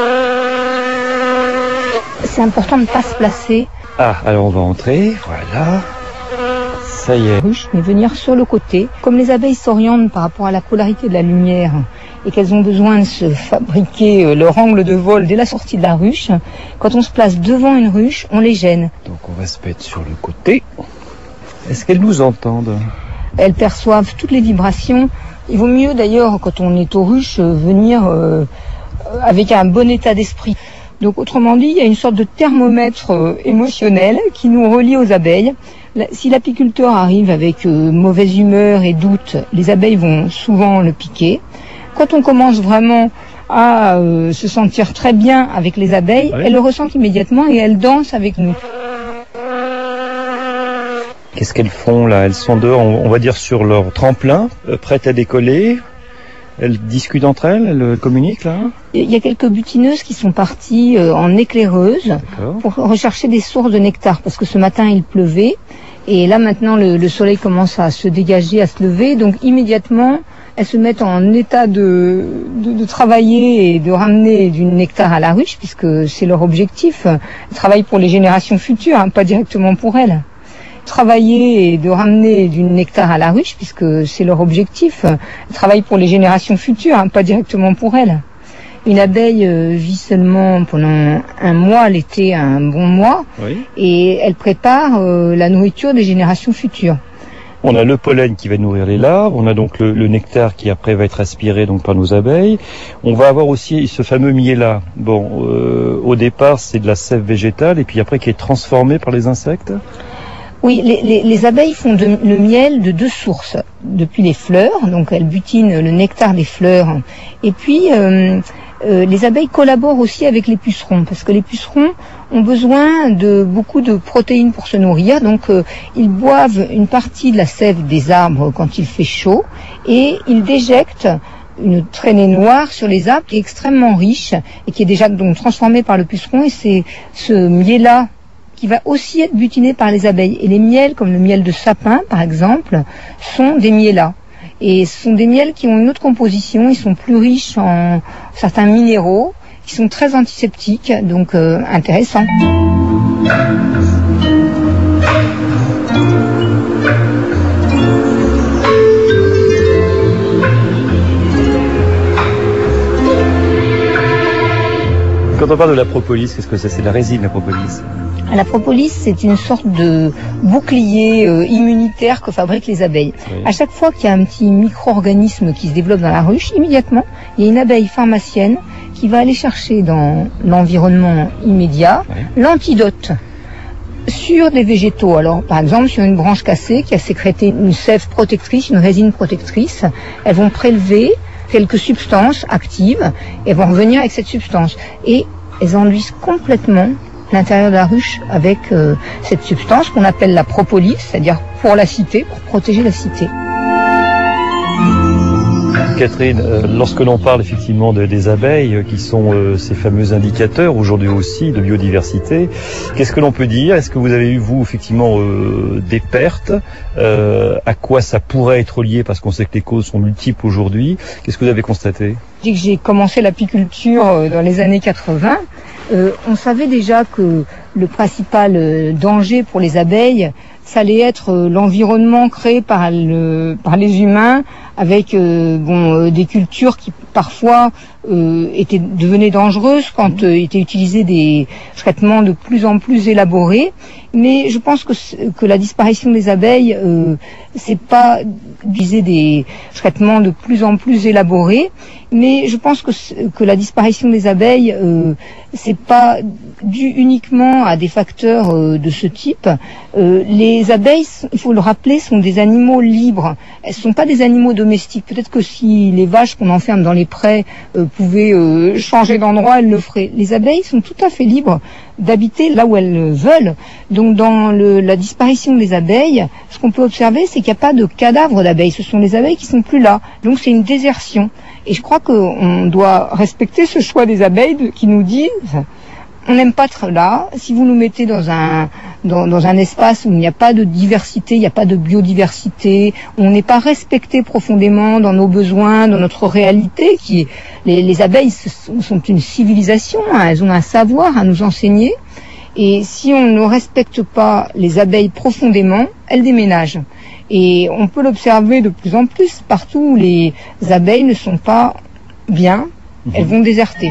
C'est important de ne pas se placer. Ah, alors on va entrer, voilà. Ça y est. Ruche, mais venir sur le côté. Comme les abeilles s'orientent par rapport à la polarité de la lumière et qu'elles ont besoin de se fabriquer leur angle de vol dès la sortie de la ruche, quand on se place devant une ruche, on les gêne. Donc on va se mettre sur le côté. Est-ce qu'elles nous entendent ? Elles perçoivent toutes les vibrations. Il vaut mieux d'ailleurs, quand on est aux ruches, venir euh, avec un bon état d'esprit. Donc autrement dit, il y a une sorte de thermomètre euh, émotionnel qui nous relie aux abeilles. Si l'apiculteur arrive avec euh, mauvaise humeur et doute, les abeilles vont souvent le piquer. Quand on commence vraiment à euh, se sentir très bien avec les abeilles, oui. Elles le ressentent immédiatement et elles dansent avec nous. Qu'est-ce qu'elles font là? Elles sont dehors, on va dire sur leur tremplin, euh, prêtes à décoller. Elles discutent entre elles, elles communiquent là? Il y a quelques butineuses qui sont parties euh, en éclaireuses pour rechercher des sources de nectar, parce que ce matin il pleuvait, et là maintenant le, le soleil commence à se dégager, à se lever, donc immédiatement elles se mettent en état de, de, de travailler et de ramener du nectar à la ruche, puisque c'est leur objectif. Elles travaillent pour les générations futures, hein, pas directement pour elles. Travailler et de ramener du nectar à la ruche, puisque c'est leur objectif. Elles travaillent pour les générations futures, hein, pas directement pour elles. Une abeille euh, vit seulement pendant un mois, l'été, un bon mois, oui. Et elle prépare euh, la nourriture des générations futures. On a le pollen qui va nourrir les larves, on a donc le, le nectar qui après va être aspiré donc par nos abeilles. On va avoir aussi ce fameux miel-là. Bon, euh, au départ c'est de la sève végétale et puis après qui est transformé par les insectes. Oui, les, les, les abeilles font de, le miel de deux sources. Depuis les fleurs, donc elles butinent le nectar des fleurs. Et puis, euh, euh, les abeilles collaborent aussi avec les pucerons, parce que les pucerons ont besoin de beaucoup de protéines pour se nourrir. Donc, euh, ils boivent une partie de la sève des arbres quand il fait chaud, et ils déjectent une traînée noire sur les arbres qui est extrêmement riche, et qui est déjà donc transformée par le puceron, et c'est ce miel-là qui va aussi être butiné par les abeilles. Et les miels, comme le miel de sapin, par exemple, sont des miels-là. Et ce sont des miels qui ont une autre composition, ils sont plus riches en certains minéraux, qui sont très antiseptiques, donc euh, intéressants. Quand on parle de la propolis, qu'est-ce que c'est? C'est de la résine, la propolis. La propolis, c'est une sorte de bouclier euh, immunitaire que fabriquent les abeilles. Oui. À chaque fois qu'il y a un petit micro-organisme qui se développe dans la ruche, immédiatement, il y a une abeille pharmacienne qui va aller chercher dans l'environnement immédiat oui. l'antidote sur des végétaux. Alors, par exemple, sur une branche cassée qui a sécrété une sève protectrice, une résine protectrice, elles vont prélever quelques substances actives et vont revenir avec cette substance. Et elles enduisent complètement l'intérieur de la ruche avec euh, cette substance qu'on appelle la propolis, c'est-à-dire pour la cité, pour protéger la cité. Catherine, euh, lorsque l'on parle effectivement de, des abeilles, euh, qui sont euh, ces fameux indicateurs aujourd'hui aussi de biodiversité, qu'est-ce que l'on peut dire? Est-ce que vous avez eu, vous, effectivement, euh, des pertes? euh, À quoi ça pourrait être lié? Parce qu'on sait que les causes sont multiples aujourd'hui. Qu'est-ce que vous avez constaté? Dès que j'ai commencé l'apiculture euh, dans les années quatre-vingts, euh, on savait déjà que le principal euh, danger pour les abeilles, ça allait être euh, l'environnement créé par, le, par les humains, avec euh, bon, euh, des cultures qui parfois euh, étaient devenaient dangereuses quand euh, étaient utilisés des traitements de plus en plus élaborés. Mais je pense que, que la disparition des abeilles, euh, c'est pas d'utiliser des traitements de plus en plus élaborés, mais je pense que, que la disparition des abeilles, euh, c'est pas dû uniquement à des facteurs euh, de ce type. Euh, les abeilles, il faut le rappeler, sont des animaux libres. Elles sont pas des animaux domestiques. Peut-être que si les vaches qu'on enferme dans les prés euh, pouvaient euh, changer d'endroit, elles le feraient. Les abeilles sont tout à fait libres d'habiter là où elles veulent. Donc dans le, la disparition des abeilles, ce qu'on peut observer, c'est qu'il n'y a pas de cadavres d'abeilles. Ce sont les abeilles qui sont plus là. Donc c'est une désertion. Et je crois qu'on doit respecter ce choix des abeilles qui nous disent on n'aime pas être là. Si vous nous mettez dans un dans, dans un espace où il n'y a pas de diversité, il n'y a pas de biodiversité, où on n'est pas respecté profondément dans nos besoins, dans notre réalité, qui est, les, les abeilles sont une civilisation, hein, elles ont un savoir à nous enseigner. Et si on ne respecte pas les abeilles profondément, elles déménagent. Et on peut l'observer de plus en plus partout où les abeilles ne sont pas bien, elles vont déserter.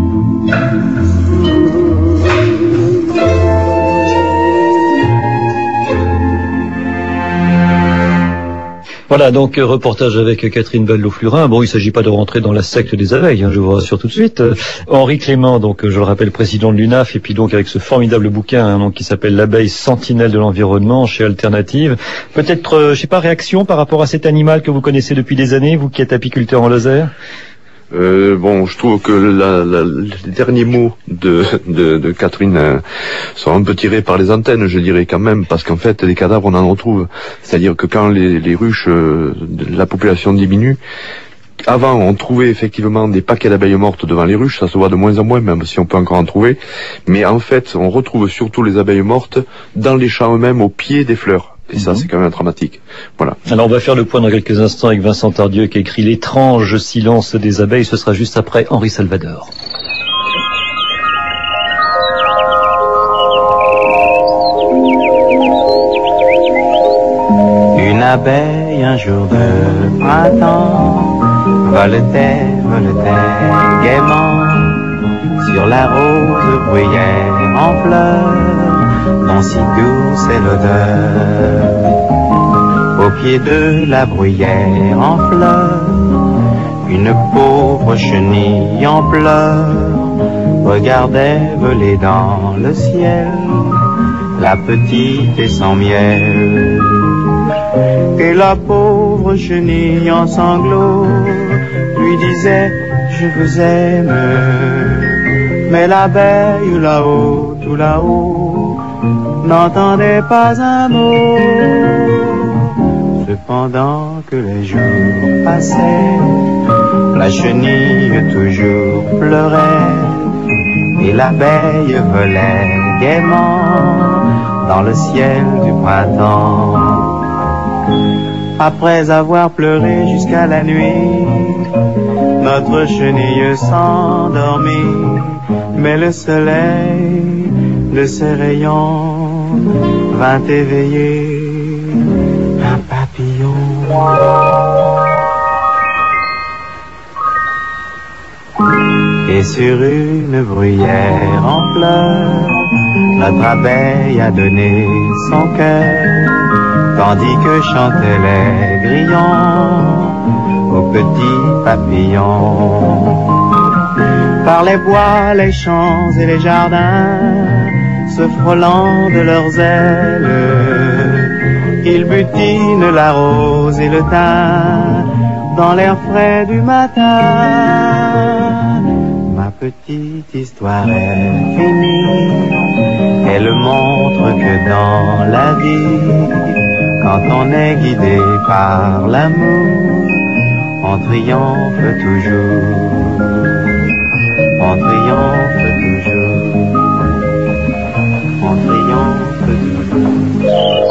Voilà, donc reportage avec Catherine Ballot-Flurin. Bon, il ne s'agit pas de rentrer dans la secte des abeilles, hein, je vous rassure tout de suite. Euh, Henri Clément, donc je le rappelle, président de l'U N A F, et puis donc avec ce formidable bouquin hein, donc, qui s'appelle L'abeille sentinelle de l'environnement chez Alternative. Peut-être, euh, je sais pas, réaction par rapport à cet animal que vous connaissez depuis des années, vous qui êtes apiculteur en Lozère? Euh, bon, je trouve que la, la, les derniers mots de, de, de Catherine euh, sont un peu tirés par les antennes, je dirais quand même, parce qu'en fait, les cadavres, on en retrouve. C'est-à-dire que quand les, les ruches, euh, la population diminue, avant, on trouvait effectivement des paquets d'abeilles mortes devant les ruches, ça se voit de moins en moins, même si on peut encore en trouver. Mais en fait, on retrouve surtout les abeilles mortes dans les champs eux-mêmes, au pied des fleurs. Et ça, c'est quand même dramatique. Voilà. Alors, on va faire le point dans quelques instants avec Vincent Tardieu qui a écrit L'étrange silence des abeilles. Ce sera juste après Henri Salvador. Une abeille un jour de printemps voletait, voletait gaiement sur la rose bruyère en fleurs, dont si douce est l'odeur. Au pied de la bruyère en fleurs, une pauvre chenille en pleurs regardait voler dans le ciel la petite et sans miel. Et la pauvre chenille en sanglots lui disait je vous aime. Mais l'abeille là-haut, tout là-haut, n'entendait pas un mot. Cependant que les jours passaient, la chenille toujours pleurait, et l'abeille volait gaiement dans le ciel du printemps. Après avoir pleuré jusqu'à la nuit, notre chenille s'endormit, mais le soleil de ses rayons vint éveiller un papillon. Et sur une bruyère en fleurs, notre abeille a donné son cœur, tandis que chantaient les grillons aux petits papillons. Par les bois, les champs et les jardins, se frôlant de leurs ailes, ils butinent la rose et le thym dans l'air frais du matin. Ma petite histoire est finie, elle montre que dans la vie, quand on est guidé par l'amour, on triomphe toujours, on triomphe toujours, on triomphe toujours.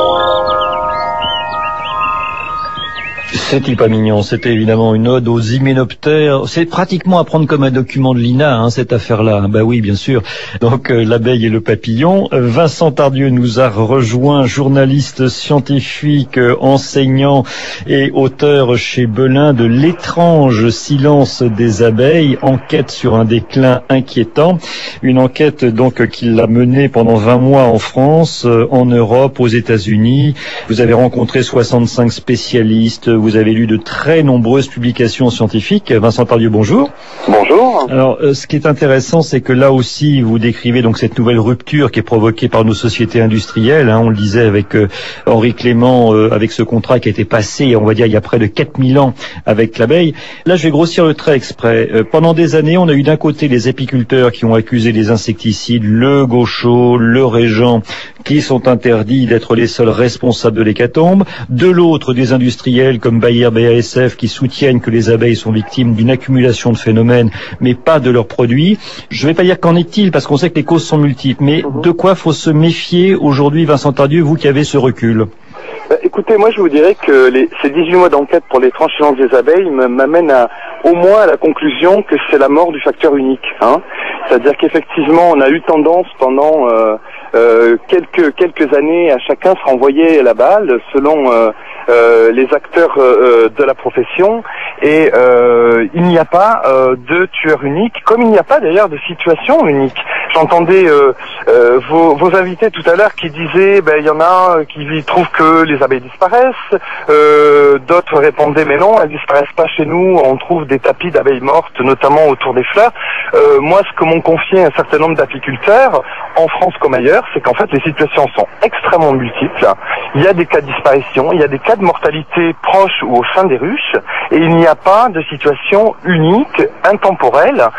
C'est pas mignon, c'était évidemment une ode aux hyménoptères. C'est pratiquement à prendre comme un document de l'I N A, hein, cette affaire-là. Bah oui, bien sûr. Donc euh, l'abeille et le papillon. Euh, Vincent Tardieu nous a rejoint, journaliste scientifique, euh, enseignant et auteur chez Belin de L'étrange silence des abeilles, enquête sur un déclin inquiétant. Une enquête donc qu'il a menée pendant vingt mois en France, euh, en Europe, aux États-Unis. Vous avez rencontré soixante-cinq spécialistes, vous avez lu de très nombreuses publications scientifiques. Vincent Tardieu, bonjour. Bonjour. Alors, euh, ce qui est intéressant, c'est que là aussi, vous décrivez donc cette nouvelle rupture qui est provoquée par nos sociétés industrielles. Hein, on le disait avec euh, Henri Clément, euh, avec ce contrat qui a été passé, on va dire, il y a près de quatre mille ans avec l'abeille. Là, je vais grossir le trait exprès. Euh, pendant des années, on a eu d'un côté les apiculteurs qui ont accusé les insecticides, le gaucho, le régent, qui sont interdits d'être les seuls responsables de l'hécatombe. De l'autre, des industriels comme Bayer, B A S F qui soutiennent que les abeilles sont victimes d'une accumulation de phénomènes, mais pas de leurs produits. Je ne vais pas dire qu'en est-il, parce qu'on sait que les causes sont multiples, mais mmh. de quoi faut se méfier aujourd'hui, Vincent Tardieu, vous qui avez ce recul? Bah, écoutez, moi je vous dirais que les, ces dix-huit mois d'enquête pour l'étrange silence des abeilles m'amènent à, au moins à la conclusion que c'est la mort du facteur unique. Hein. C'est-à-dire qu'effectivement, on a eu tendance pendant euh, euh, quelques quelques années à chacun se renvoyer la balle selon euh, euh, les acteurs euh, de la profession, et euh, il n'y a pas euh, de tueur unique, comme il n'y a pas d'ailleurs de situation unique. J'entendais euh, euh, vos, vos invités tout à l'heure qui disaient, ben il y en a qui trouvent que les abeilles disparaissent, euh, d'autres répondaient mais non, elles disparaissent pas chez nous, on trouve des tapis d'abeilles mortes, notamment autour des fleurs. Euh, moi, ce que m'ont confié un certain nombre d'apiculteurs, en France comme ailleurs, c'est qu'en fait les situations sont extrêmement multiples. Il y a des cas de disparition, il y a des cas de mortalité proches ou au sein des ruches, et il n'y a pas de situation unique, intemporelle.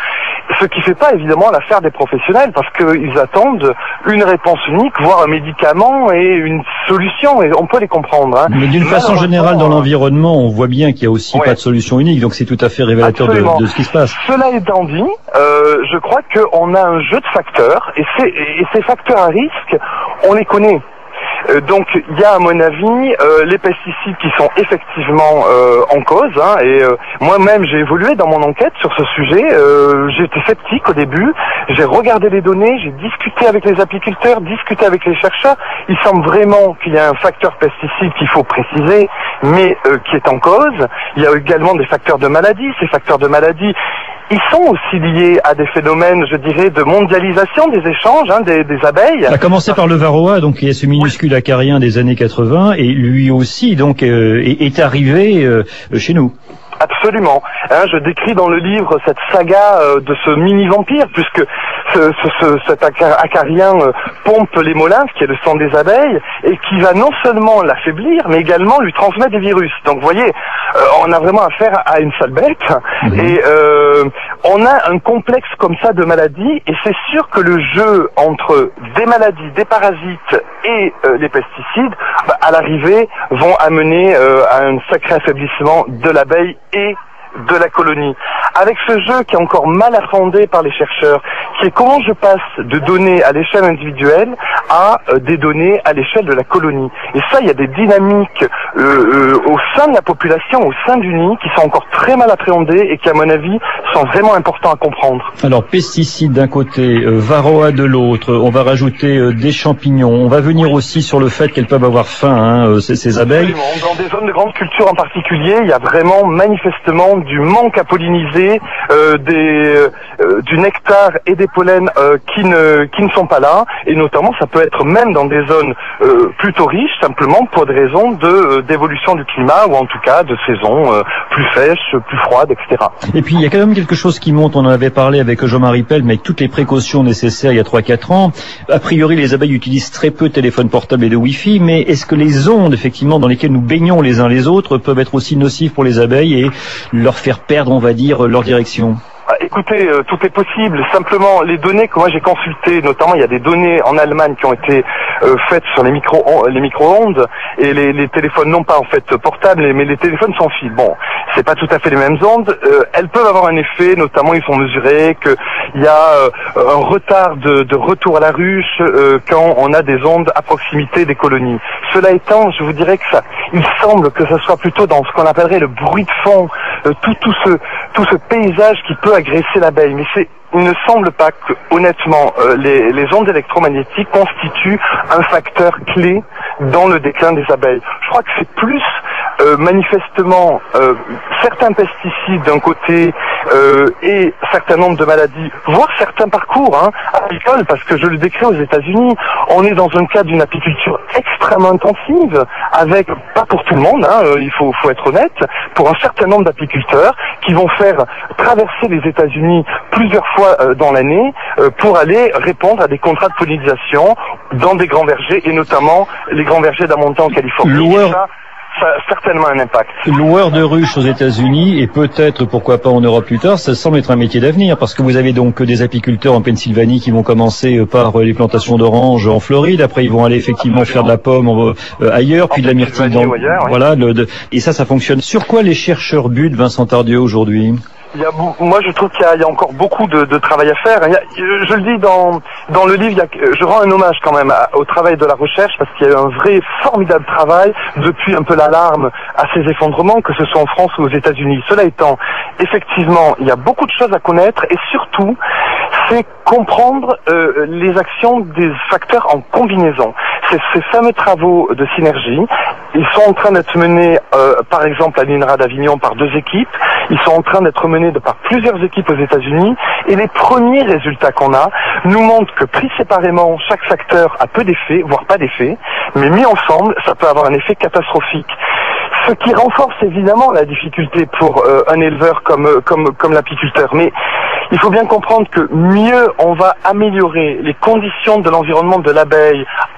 ce qui fait pas évidemment l'affaire des professionnels, parce qu'ils attendent une réponse unique, voire un médicament et une solution, et on peut les comprendre. Hein. Mais d'une façon générale, dans l'environnement, on voit bien qu'il y a aussi ouais. pas de solution unique, donc c'est tout à fait révélateur de, de ce qui se passe. Cela étant dit, euh, je crois qu'on a un jeu de facteurs, et, et ces facteurs à risque, on les connaît. Euh, donc il y a à mon avis euh, les pesticides qui sont effectivement euh, en cause, hein, et euh, moi-même j'ai évolué dans mon enquête sur ce sujet. Euh, j'étais sceptique au début, j'ai regardé les données, j'ai discuté avec les apiculteurs, discuté avec les chercheurs. Il semble vraiment qu'il y a un facteur pesticide qu'il faut préciser, mais euh, qui est en cause. Il y a également des facteurs de maladie. Ces facteurs de maladie, ils sont aussi liés à des phénomènes, je dirais, de mondialisation des échanges, hein, des, des abeilles. Ça a commencé par le varroa, donc il y a ce minuscule oui. acarien des années quatre-vingts, et lui aussi donc euh, est, est arrivé euh, chez nous. Absolument. Hein, je décris dans le livre cette saga euh, de ce mini-vampire, puisque ce, ce, ce, cet acarien euh, pompe l'hémolymphe, qui est le sang des abeilles, et qui va non seulement l'affaiblir, mais également lui transmettre des virus. Donc vous voyez, euh, on a vraiment affaire à une sale bête, mmh. et euh, on a un complexe comme ça de maladies, et c'est sûr que le jeu entre des maladies, des parasites et euh, les pesticides, bah, à l'arrivée, vont amener euh, à un sacré affaiblissement de l'abeille et de la colonie. Avec ce jeu qui est encore mal appréhendé par les chercheurs, qui est comment je passe de données à l'échelle individuelle à euh, des données à l'échelle de la colonie. Et ça, il y a des dynamiques euh, euh, au sein de la population, au sein du nid, qui sont encore très mal appréhendées et qui, à mon avis, sont vraiment importants à comprendre. Alors, pesticides d'un côté, euh, varroa de l'autre, on va rajouter euh, des champignons. On va venir aussi sur le fait qu'elles peuvent avoir faim, hein, euh, ces, ces abeilles. Absolument. Dans des zones de grande culture en particulier, il y a vraiment manifestement du manque à polliniser, euh, des, euh, du nectar et des pollens euh, qui ne qui ne sont pas là, et notamment ça peut être même dans des zones euh, plutôt riches, simplement pour des raisons de euh, d'évolution du climat, ou en tout cas de saisons euh, plus sèches, plus froides, et cetera. Et puis il y a quand même quelque chose qui monte, on en avait parlé avec Jean-Marie Pell, mais avec toutes les précautions nécessaires il y a trois quatre ans. A priori les abeilles utilisent très peu de téléphones portables et de Wi-Fi, mais est-ce que les ondes effectivement dans lesquelles nous baignons les uns les autres peuvent être aussi nocives pour les abeilles et leur faire perdre, on va dire, leur direction? Écoutez, euh, tout est possible. Simplement, les données que moi j'ai consultées, notamment il y a des données en Allemagne qui ont été euh, faites sur les micro les micro-ondes et les, les téléphones, non pas en fait portables, mais les téléphones sans fil. Bon, c'est pas tout à fait les mêmes ondes. Euh, elles peuvent avoir un effet, notamment ils sont mesurés qu'il y a euh, un retard de, de retour à la ruche euh, quand on a des ondes à proximité des colonies. Cela étant, je vous dirais que ça, il semble que ce soit plutôt dans ce qu'on appellerait le bruit de fond, euh, tout, tout ce tout ce paysage qui peut agresser l'abeille. Mais c'est, il ne semble pas que, honnêtement, euh, les, les ondes électromagnétiques constituent un facteur clé dans le déclin des abeilles. Je crois que c'est plus euh, manifestement euh, certains pesticides d'un côté euh, et un certain nombre de maladies, voire certains parcours hein, agricoles, parce que je le décris aux États-Unis, on est dans un cadre d'une apiculture extrêmement intensive, avec, pas pour tout le monde, hein, il faut, faut être honnête, pour un certain nombre d'apiculteurs qui vont faire traverser les États-Unis plusieurs fois euh, dans l'année euh, pour aller répondre à des contrats de pollinisation dans des grands vergers, et notamment les grands vergers d'Amonta en Californie. Loueur... Ça a certainement un impact. Loueur de ruches aux États-Unis, et peut-être pourquoi pas en Europe plus tard, ça semble être un métier d'avenir, parce que vous avez donc des apiculteurs en Pennsylvanie qui vont commencer par les plantations d'oranges en Floride, après ils vont aller effectivement faire de la pomme euh, ailleurs, puis de la myrtille dans ailleurs, oui. Voilà, le, de... et ça, ça fonctionne. Sur quoi les chercheurs butent, Vincent Tardieu, aujourd'hui? Il y a, moi, je trouve qu'il y a, il y a encore beaucoup de, de travail à faire. Il y a, je le dis dans, dans le livre, il y a, je rends un hommage quand même à, au travail de la recherche, parce qu'il y a eu un vrai formidable travail depuis un peu l'alarme à ces effondrements, que ce soit en France ou aux États-Unis. Cela étant, effectivement, il y a beaucoup de choses à connaître, et surtout, c'est comprendre euh, les actions des facteurs en combinaison. C'est ces fameux travaux de synergie. Ils sont en train d'être menés, euh, par exemple, à l'INRA d'Avignon par deux équipes. Ils sont en train d'être menés de par plusieurs équipes aux États-Unis. Et les premiers résultats qu'on a nous montrent que pris séparément, chaque facteur a peu d'effet, voire pas d'effet. Mais mis ensemble, ça peut avoir un effet catastrophique. Ce qui renforce évidemment la difficulté pour euh, un éleveur comme, comme, comme l'apiculteur. Mais il faut bien comprendre que mieux on va améliorer les conditions de l'environnement de l'abeille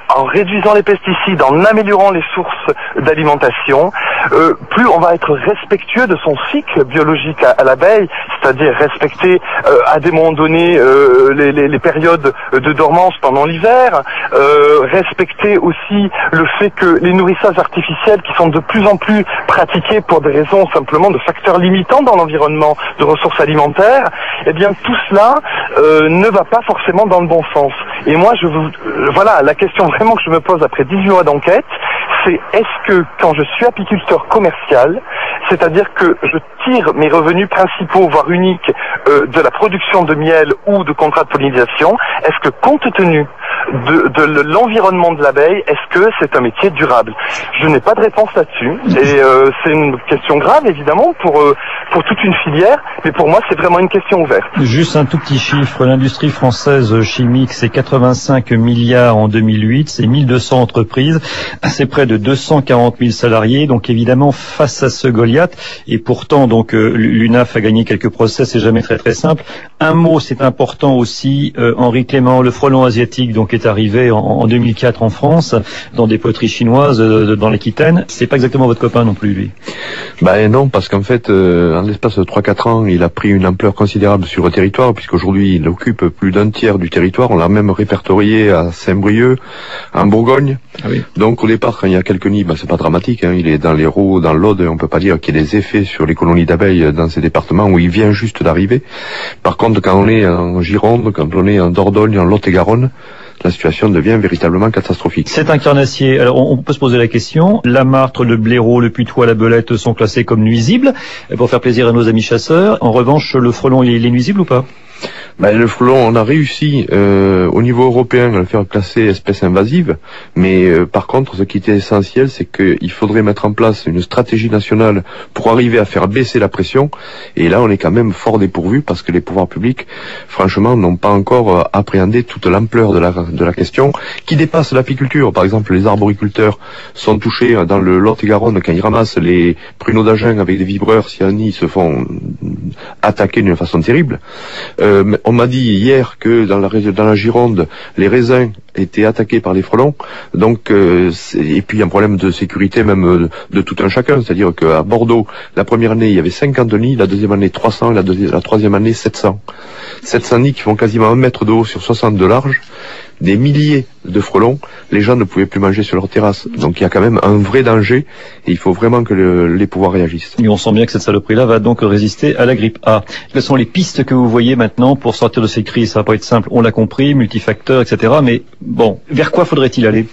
en réduisant les pesticides, en améliorant les sources d'alimentation, euh, plus on va être respectueux de son cycle biologique à, à l'abeille, c'est-à-dire respecter euh, à des moments donnés euh, les, les, les périodes de dormance pendant l'hiver, euh, respecter aussi le fait que les nourrissages artificiels qui sont de plus en plus pratiqués pour des raisons simplement de facteurs limitants dans l'environnement de ressources alimentaires, eh bien tout cela euh, ne va pas forcément dans le bon sens. Et moi, je vous, euh, voilà, la question vraiment que je me pose après dix-huit mois d'enquête, c'est est-ce que quand je suis apiculteur commercial, c'est-à-dire que je tire mes revenus principaux, voire uniques, euh, de la production de miel ou de contrats de pollinisation, est-ce que compte tenu de, de l'environnement de l'abeille, est-ce que c'est un métier durable? Je n'ai pas de réponse là-dessus, et euh, c'est une question grave évidemment pour euh, pour toute une filière, mais pour moi c'est vraiment une question ouverte. Juste un tout petit chiffre, l'industrie française chimique c'est quatre-vingt-cinq milliards en deux mille huit, c'est mille deux cents entreprises, c'est près de deux cent quarante mille salariés, donc évidemment face à ce Goliath, et pourtant donc euh, l'U N A F a gagné quelques procès, c'est jamais très très simple. Un mot, c'est important aussi, euh, Henri Clément, le frelon asiatique donc est arrivé en, en deux mille quatre en France, dans des poteries chinoises, euh, dans l'Aquitaine. C'est pas exactement votre copain non plus, lui. Ben non, parce qu'en fait, euh, en l'espace de trois quatre ans, il a pris une ampleur considérable sur le territoire, puisqu'aujourd'hui il occupe plus d'un tiers du territoire. On l'a même répertorié à Saint-Brieuc, en Bourgogne. Ah oui. Donc au départ, quand il y a quelques nids, ben, c'est pas dramatique, hein. Il est dans l'Hérault, dans l'Aude, on peut pas dire qu'il y ait des effets sur les colonies d'abeilles dans ces départements où il vient juste d'arriver. Par contre, quand on est en Gironde, quand on est en Dordogne, en Lot-et-Garonne, la situation devient véritablement catastrophique. C'est un carnassier. Alors on peut se poser la question, la martre, le blaireau, le putois, la belette sont classés comme nuisibles, pour faire plaisir à nos amis chasseurs. En revanche, le frelon, il est nuisible ou pas? Ben, le frelon, on a réussi euh, au niveau européen à le faire classer espèce invasive, mais euh, par contre, ce qui était essentiel, c'est qu'il faudrait mettre en place une stratégie nationale pour arriver à faire baisser la pression, et là, on est quand même fort dépourvu, parce que les pouvoirs publics, franchement, n'ont pas encore euh, appréhendé toute l'ampleur de la, de la question, qui dépasse l'apiculture. Par exemple, les arboriculteurs sont touchés dans le Lot-et-Garonne, quand ils ramassent les pruneaux d'Agen avec des vibreurs, si un nid, ils se font attaquer d'une façon terrible. Euh, On m'a dit hier que dans la, dans la Gironde, les raisins étaient attaqués par les frelons. Donc, euh, et puis un problème de sécurité même de, de tout un chacun. C'est-à-dire qu'à Bordeaux, la première année, il y avait cinquante nids, la deuxième année trois cents, la, deuxième, la troisième année sept cents. sept cents nids qui font quasiment un mètre de haut sur soixante de large. Des milliers de frelons, les gens ne pouvaient plus manger sur leur terrasse. Donc il y a quand même un vrai danger et il faut vraiment que le, les pouvoirs réagissent. Et on sent bien que cette saloperie-là va donc résister à la grippe A. Quelles sont les pistes que vous voyez maintenant pour sortir de cette crise? Ça va pas être simple, on l'a compris, multifacteurs, et cetera. Mais bon, vers quoi faudrait-il aller?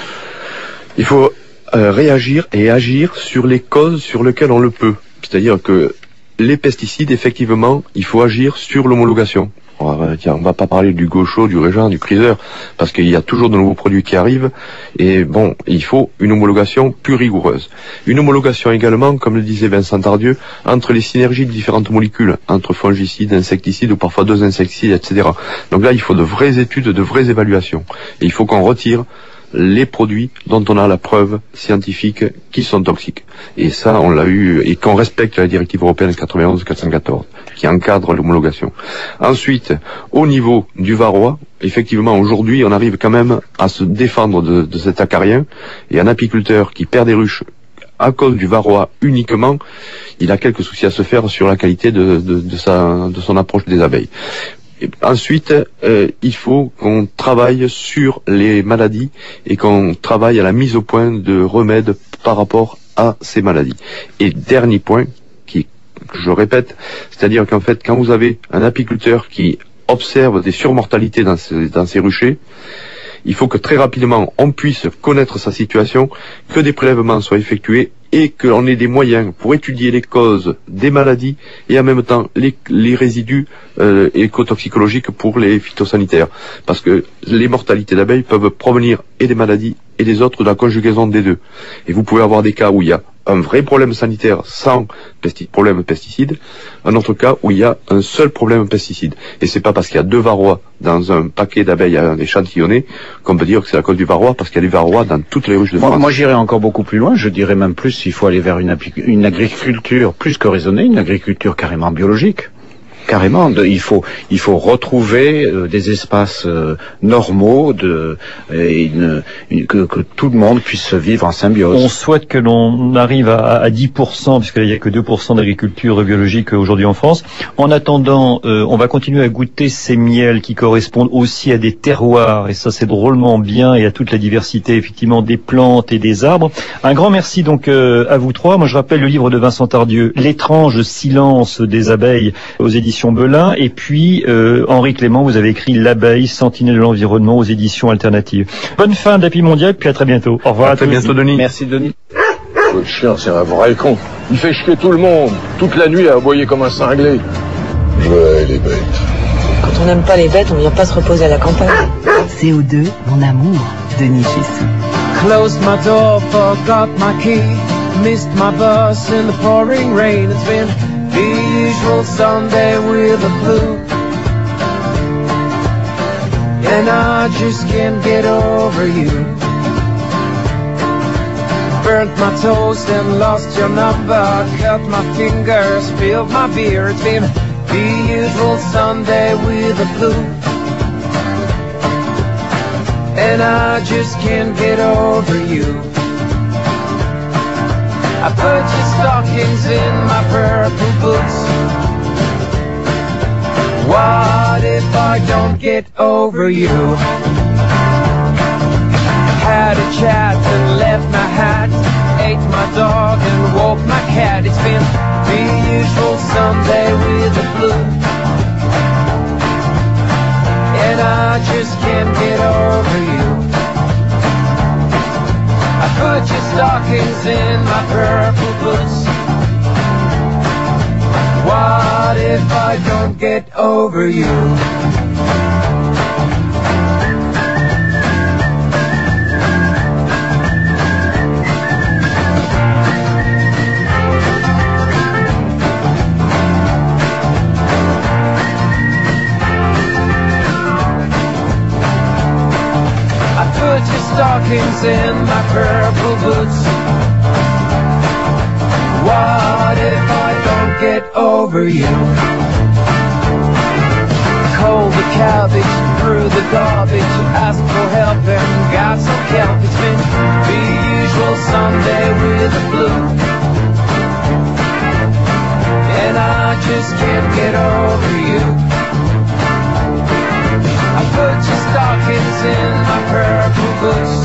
Il faut euh, réagir et agir sur les causes sur lesquelles on le peut. C'est-à-dire que les pesticides, effectivement, il faut agir sur l'homologation. On va, tiens, on va pas parler du gaucho, du régent, du criseur, parce qu'il y a toujours de nouveaux produits qui arrivent, et bon, il faut une homologation plus rigoureuse. Une homologation également, comme le disait Vincent Tardieu, entre les synergies de différentes molécules, entre fongicides, insecticides, ou parfois deux insecticides, et cetera. Donc là, il faut de vraies études, de vraies évaluations. Et il faut qu'on retire les produits dont on a la preuve scientifique qui sont toxiques. Et ça, on l'a eu, et qu'on respecte la directive européenne quatre-vingt-onze quatre cent quatorze, qui encadre l'homologation. Ensuite, au niveau du varroa, effectivement, aujourd'hui, on arrive quand même à se défendre de, de cet acarien, et un apiculteur qui perd des ruches à cause du varroa uniquement, il a quelques soucis à se faire sur la qualité de, de, de, sa, de son approche des abeilles. Et ensuite, euh, il faut qu'on travaille sur les maladies et qu'on travaille à la mise au point de remèdes par rapport à ces maladies. Et dernier point, qui, je répète, c'est-à-dire qu'en fait, quand vous avez un apiculteur qui observe des surmortalités dans ces, dans ces ruchers, il faut que très rapidement on puisse connaître sa situation, que des prélèvements soient effectués et que l'on ait des moyens pour étudier les causes des maladies et en même temps les, les résidus euh, écotoxicologiques pour les phytosanitaires. Parce que les mortalités d'abeilles peuvent provenir et des maladies et des autres de la conjugaison des deux. Et vous pouvez avoir des cas où il y a un vrai problème sanitaire sans pesti- problème pesticide, un autre cas où il y a un seul problème pesticide. Et c'est pas parce qu'il y a deux varrois dans un paquet d'abeilles à échantillonner qu'on peut dire que c'est la cause du varroa, parce qu'il y a des varrois dans toutes les ruches de France. Moi, moi j'irais encore beaucoup plus loin, je dirais même plus, il faut aller vers une, une agriculture plus que raisonnée, une agriculture carrément biologique. carrément. De, il faut, il faut retrouver euh, des espaces euh, normaux, de, et une, une, que, que tout le monde puisse vivre en symbiose. On souhaite que l'on arrive à, à dix pour cent, puisqu'il n'y a que deux pour cent d'agriculture biologique aujourd'hui en France. En attendant, euh, on va continuer à goûter ces miels qui correspondent aussi à des terroirs, et ça c'est drôlement bien, et à toute la diversité effectivement des plantes et des arbres. Un grand merci donc euh, à vous trois. Moi je rappelle le livre de Vincent Tardieu, L'étrange silence des abeilles, aux éditions Belin, et puis euh, Henri Clément, vous avez écrit L'abeille, sentinelle de l'environnement, aux éditions Alternatives. Bonne fin d'Happy Mondial, puis à très bientôt. Au revoir. À, à très tous. bientôt, Denis. Merci, Denis. Le chien, c'est un vrai con. Il fait chier tout le monde, toute la nuit à aboyer comme un cinglé. Je hais les bêtes. Quand on n'aime pas les bêtes, on vient pas se reposer à la campagne. C O deux, mon amour, Denis Chessou. Closed my door, forgot my key. Missed my bus in the pouring rain. It's been the usual Sunday with the flu. And I just can't get over you. Burnt my toast and lost your number. Cut my fingers, spilled my beer. It's been the usual Sunday with the flu. And I just can't get over you. I put your stockings in my purple boots. What if I don't get over you? Had a chat and left my hat, ate my dog and woke my cat. It's been the usual Sunday with the flu. And I just can't get over you. I put your stockings in my purple boots. What if I don't get over you? Put your stockings in my purple boots. What if I don't get over you? Cold the cabbage, threw the garbage, asked for help and got some help. It's been the usual Sunday with the flu. And I just can't get over you. I put your stockings in my purple boots.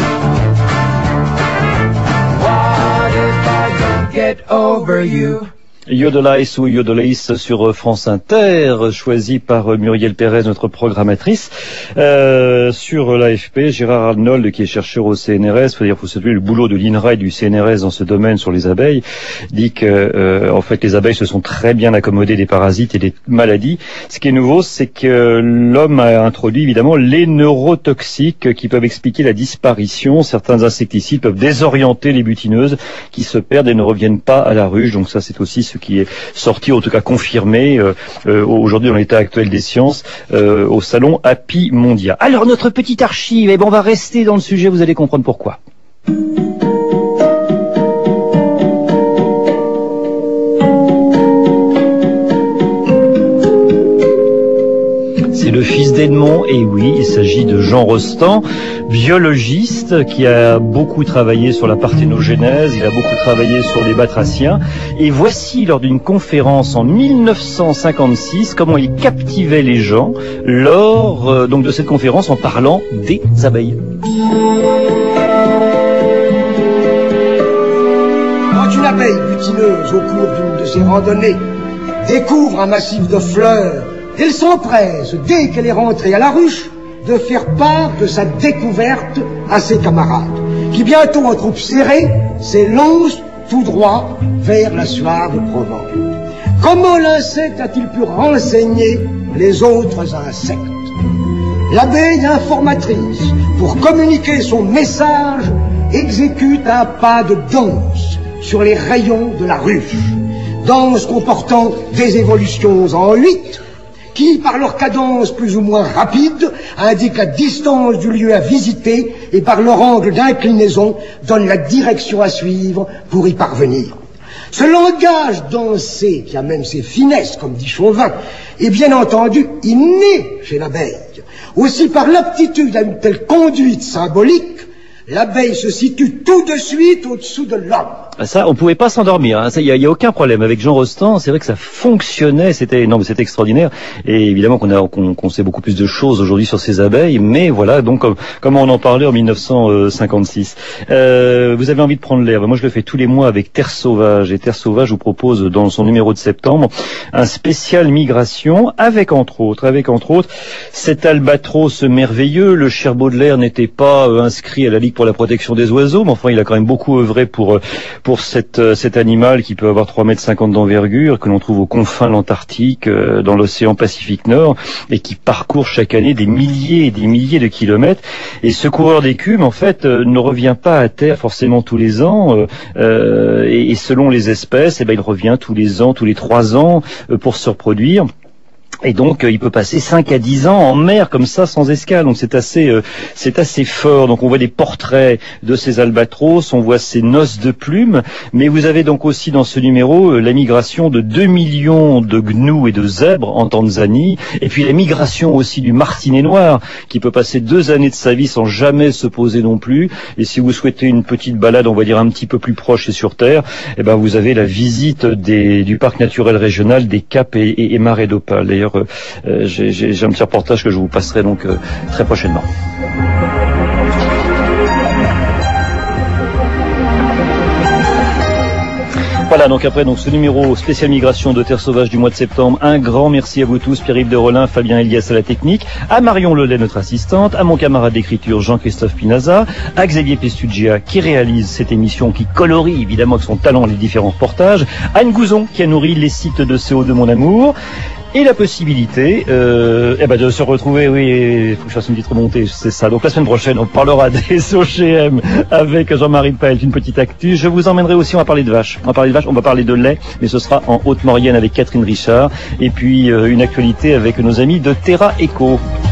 What if I don't get over you? Yodelice ou Yodelice sur France Inter, choisi par Muriel Pérez, notre programmatrice. Euh, sur l'A F P, Gérard Arnold, qui est chercheur au C N R S, faut-à-dire faut saluer le boulot de l'I N R A et du C N R S dans ce domaine sur les abeilles, dit que euh, en fait les abeilles se sont très bien accommodées des parasites et des maladies. Ce qui est nouveau, c'est que l'homme a introduit évidemment les neurotoxiques qui peuvent expliquer la disparition. Certains insecticides peuvent désorienter les butineuses qui se perdent et ne reviennent pas à la ruche. Donc ça, c'est aussi ce qui est sorti, en tout cas confirmé euh, euh, aujourd'hui dans l'état actuel des sciences euh, au salon Happy Mondial. Alors notre petite archive, eh ben, on va rester dans le sujet, vous allez comprendre pourquoi. C'est le fils d'Edmond, et oui, il s'agit de Jean Rostand, biologiste qui a beaucoup travaillé sur la parthénogenèse, il a beaucoup travaillé sur les batraciens, et voici lors d'une conférence en mille neuf cent cinquante-six comment il captivait les gens lors euh, donc de cette conférence en parlant des abeilles. Quand une abeille butineuse au cours d'une de ses randonnées découvre un massif de fleurs, elle s'empresse, dès qu'elle est rentrée à la ruche, de faire part de sa découverte à ses camarades, qui bientôt en troupe serrée s'élancent tout droit vers la suave Provence. Comment l'insecte a-t-il pu renseigner les autres insectes? L'abeille informatrice, pour communiquer son message, exécute un pas de danse sur les rayons de la ruche, danse comportant des évolutions en huit, qui, par leur cadence plus ou moins rapide, indiquent la distance du lieu à visiter et par leur angle d'inclinaison, donnent la direction à suivre pour y parvenir. Ce langage dansé, qui a même ses finesses, comme dit Chauvin, est bien entendu inné chez l'abeille. Aussi, par l'aptitude à une telle conduite symbolique, l'abeille se situe tout de suite au-dessous de l'homme. Ça, on pouvait pas s'endormir. Il hein. n'y a, a aucun problème avec Jean Rostand. C'est vrai que ça fonctionnait. C'était non, mais c'était extraordinaire. Et évidemment qu'on a qu'on, qu'on sait beaucoup plus de choses aujourd'hui sur ces abeilles. Mais voilà, donc comme, comment on en parlait en mille neuf cent cinquante-six. Euh, vous avez envie de prendre l'air. Moi, je le fais tous les mois avec Terre Sauvage. Et Terre Sauvage vous propose dans son numéro de septembre un spécial migration avec entre autres, avec entre autres cet albatros merveilleux. Le cher Baudelaire n'était pas euh, inscrit à la Ligue pour la protection des oiseaux, mais enfin, il a quand même beaucoup œuvré pour euh, pour cette, cet animal qui peut avoir trois mètres cinquante d'envergure, que l'on trouve aux confins de l'Antarctique, euh, dans l'océan Pacifique Nord, et qui parcourt chaque année des milliers et des milliers de kilomètres. Et ce coureur d'écume, en fait, euh, ne revient pas à terre forcément tous les ans, euh, euh, et, et selon les espèces, eh ben, il revient tous les ans, tous les trois ans, euh, pour se reproduire. Et donc euh, il peut passer cinq à dix ans en mer comme ça sans escale. Donc c'est assez euh, c'est assez fort. Donc on voit des portraits de ces albatros, on voit ces noces de plumes, mais vous avez donc aussi dans ce numéro euh, la migration de deux millions de gnous et de zèbres en Tanzanie, et puis la migration aussi du martinet noir qui peut passer deux années de sa vie sans jamais se poser non plus. Et si vous souhaitez une petite balade, on va dire un petit peu plus proche et sur terre, eh ben vous avez la visite des, du parc naturel régional des Caps et, et, et Marais d'Opale. D'ailleurs Euh, j'ai, j'ai un petit reportage que je vous passerai donc euh, très prochainement. Voilà, donc après donc ce numéro spécial migration de Terre Sauvage du mois de septembre, un grand merci à vous tous, Pierre-Yves de Rolin, Fabien Elias à la technique, à Marion Lelay, notre assistante, à mon camarade d'écriture Jean-Christophe Pinaza, à Xavier Pestugia qui réalise cette émission, qui colorie évidemment avec son talent les différents reportages, à Anne Gouzon qui a nourri les sites de C O deux Mon Amour, et la possibilité euh, eh ben de se retrouver, oui, il faut que je fasse une petite remontée, c'est ça. Donc la semaine prochaine, on parlera des O G M avec Jean-Marie Pelt, une petite actu. Je vous emmènerai aussi, on va parler de vaches. On va parler de vaches, on va parler de lait, mais ce sera en Haute-Maurienne avec Catherine Richard. Et puis euh, une actualité avec nos amis de Terra Eco.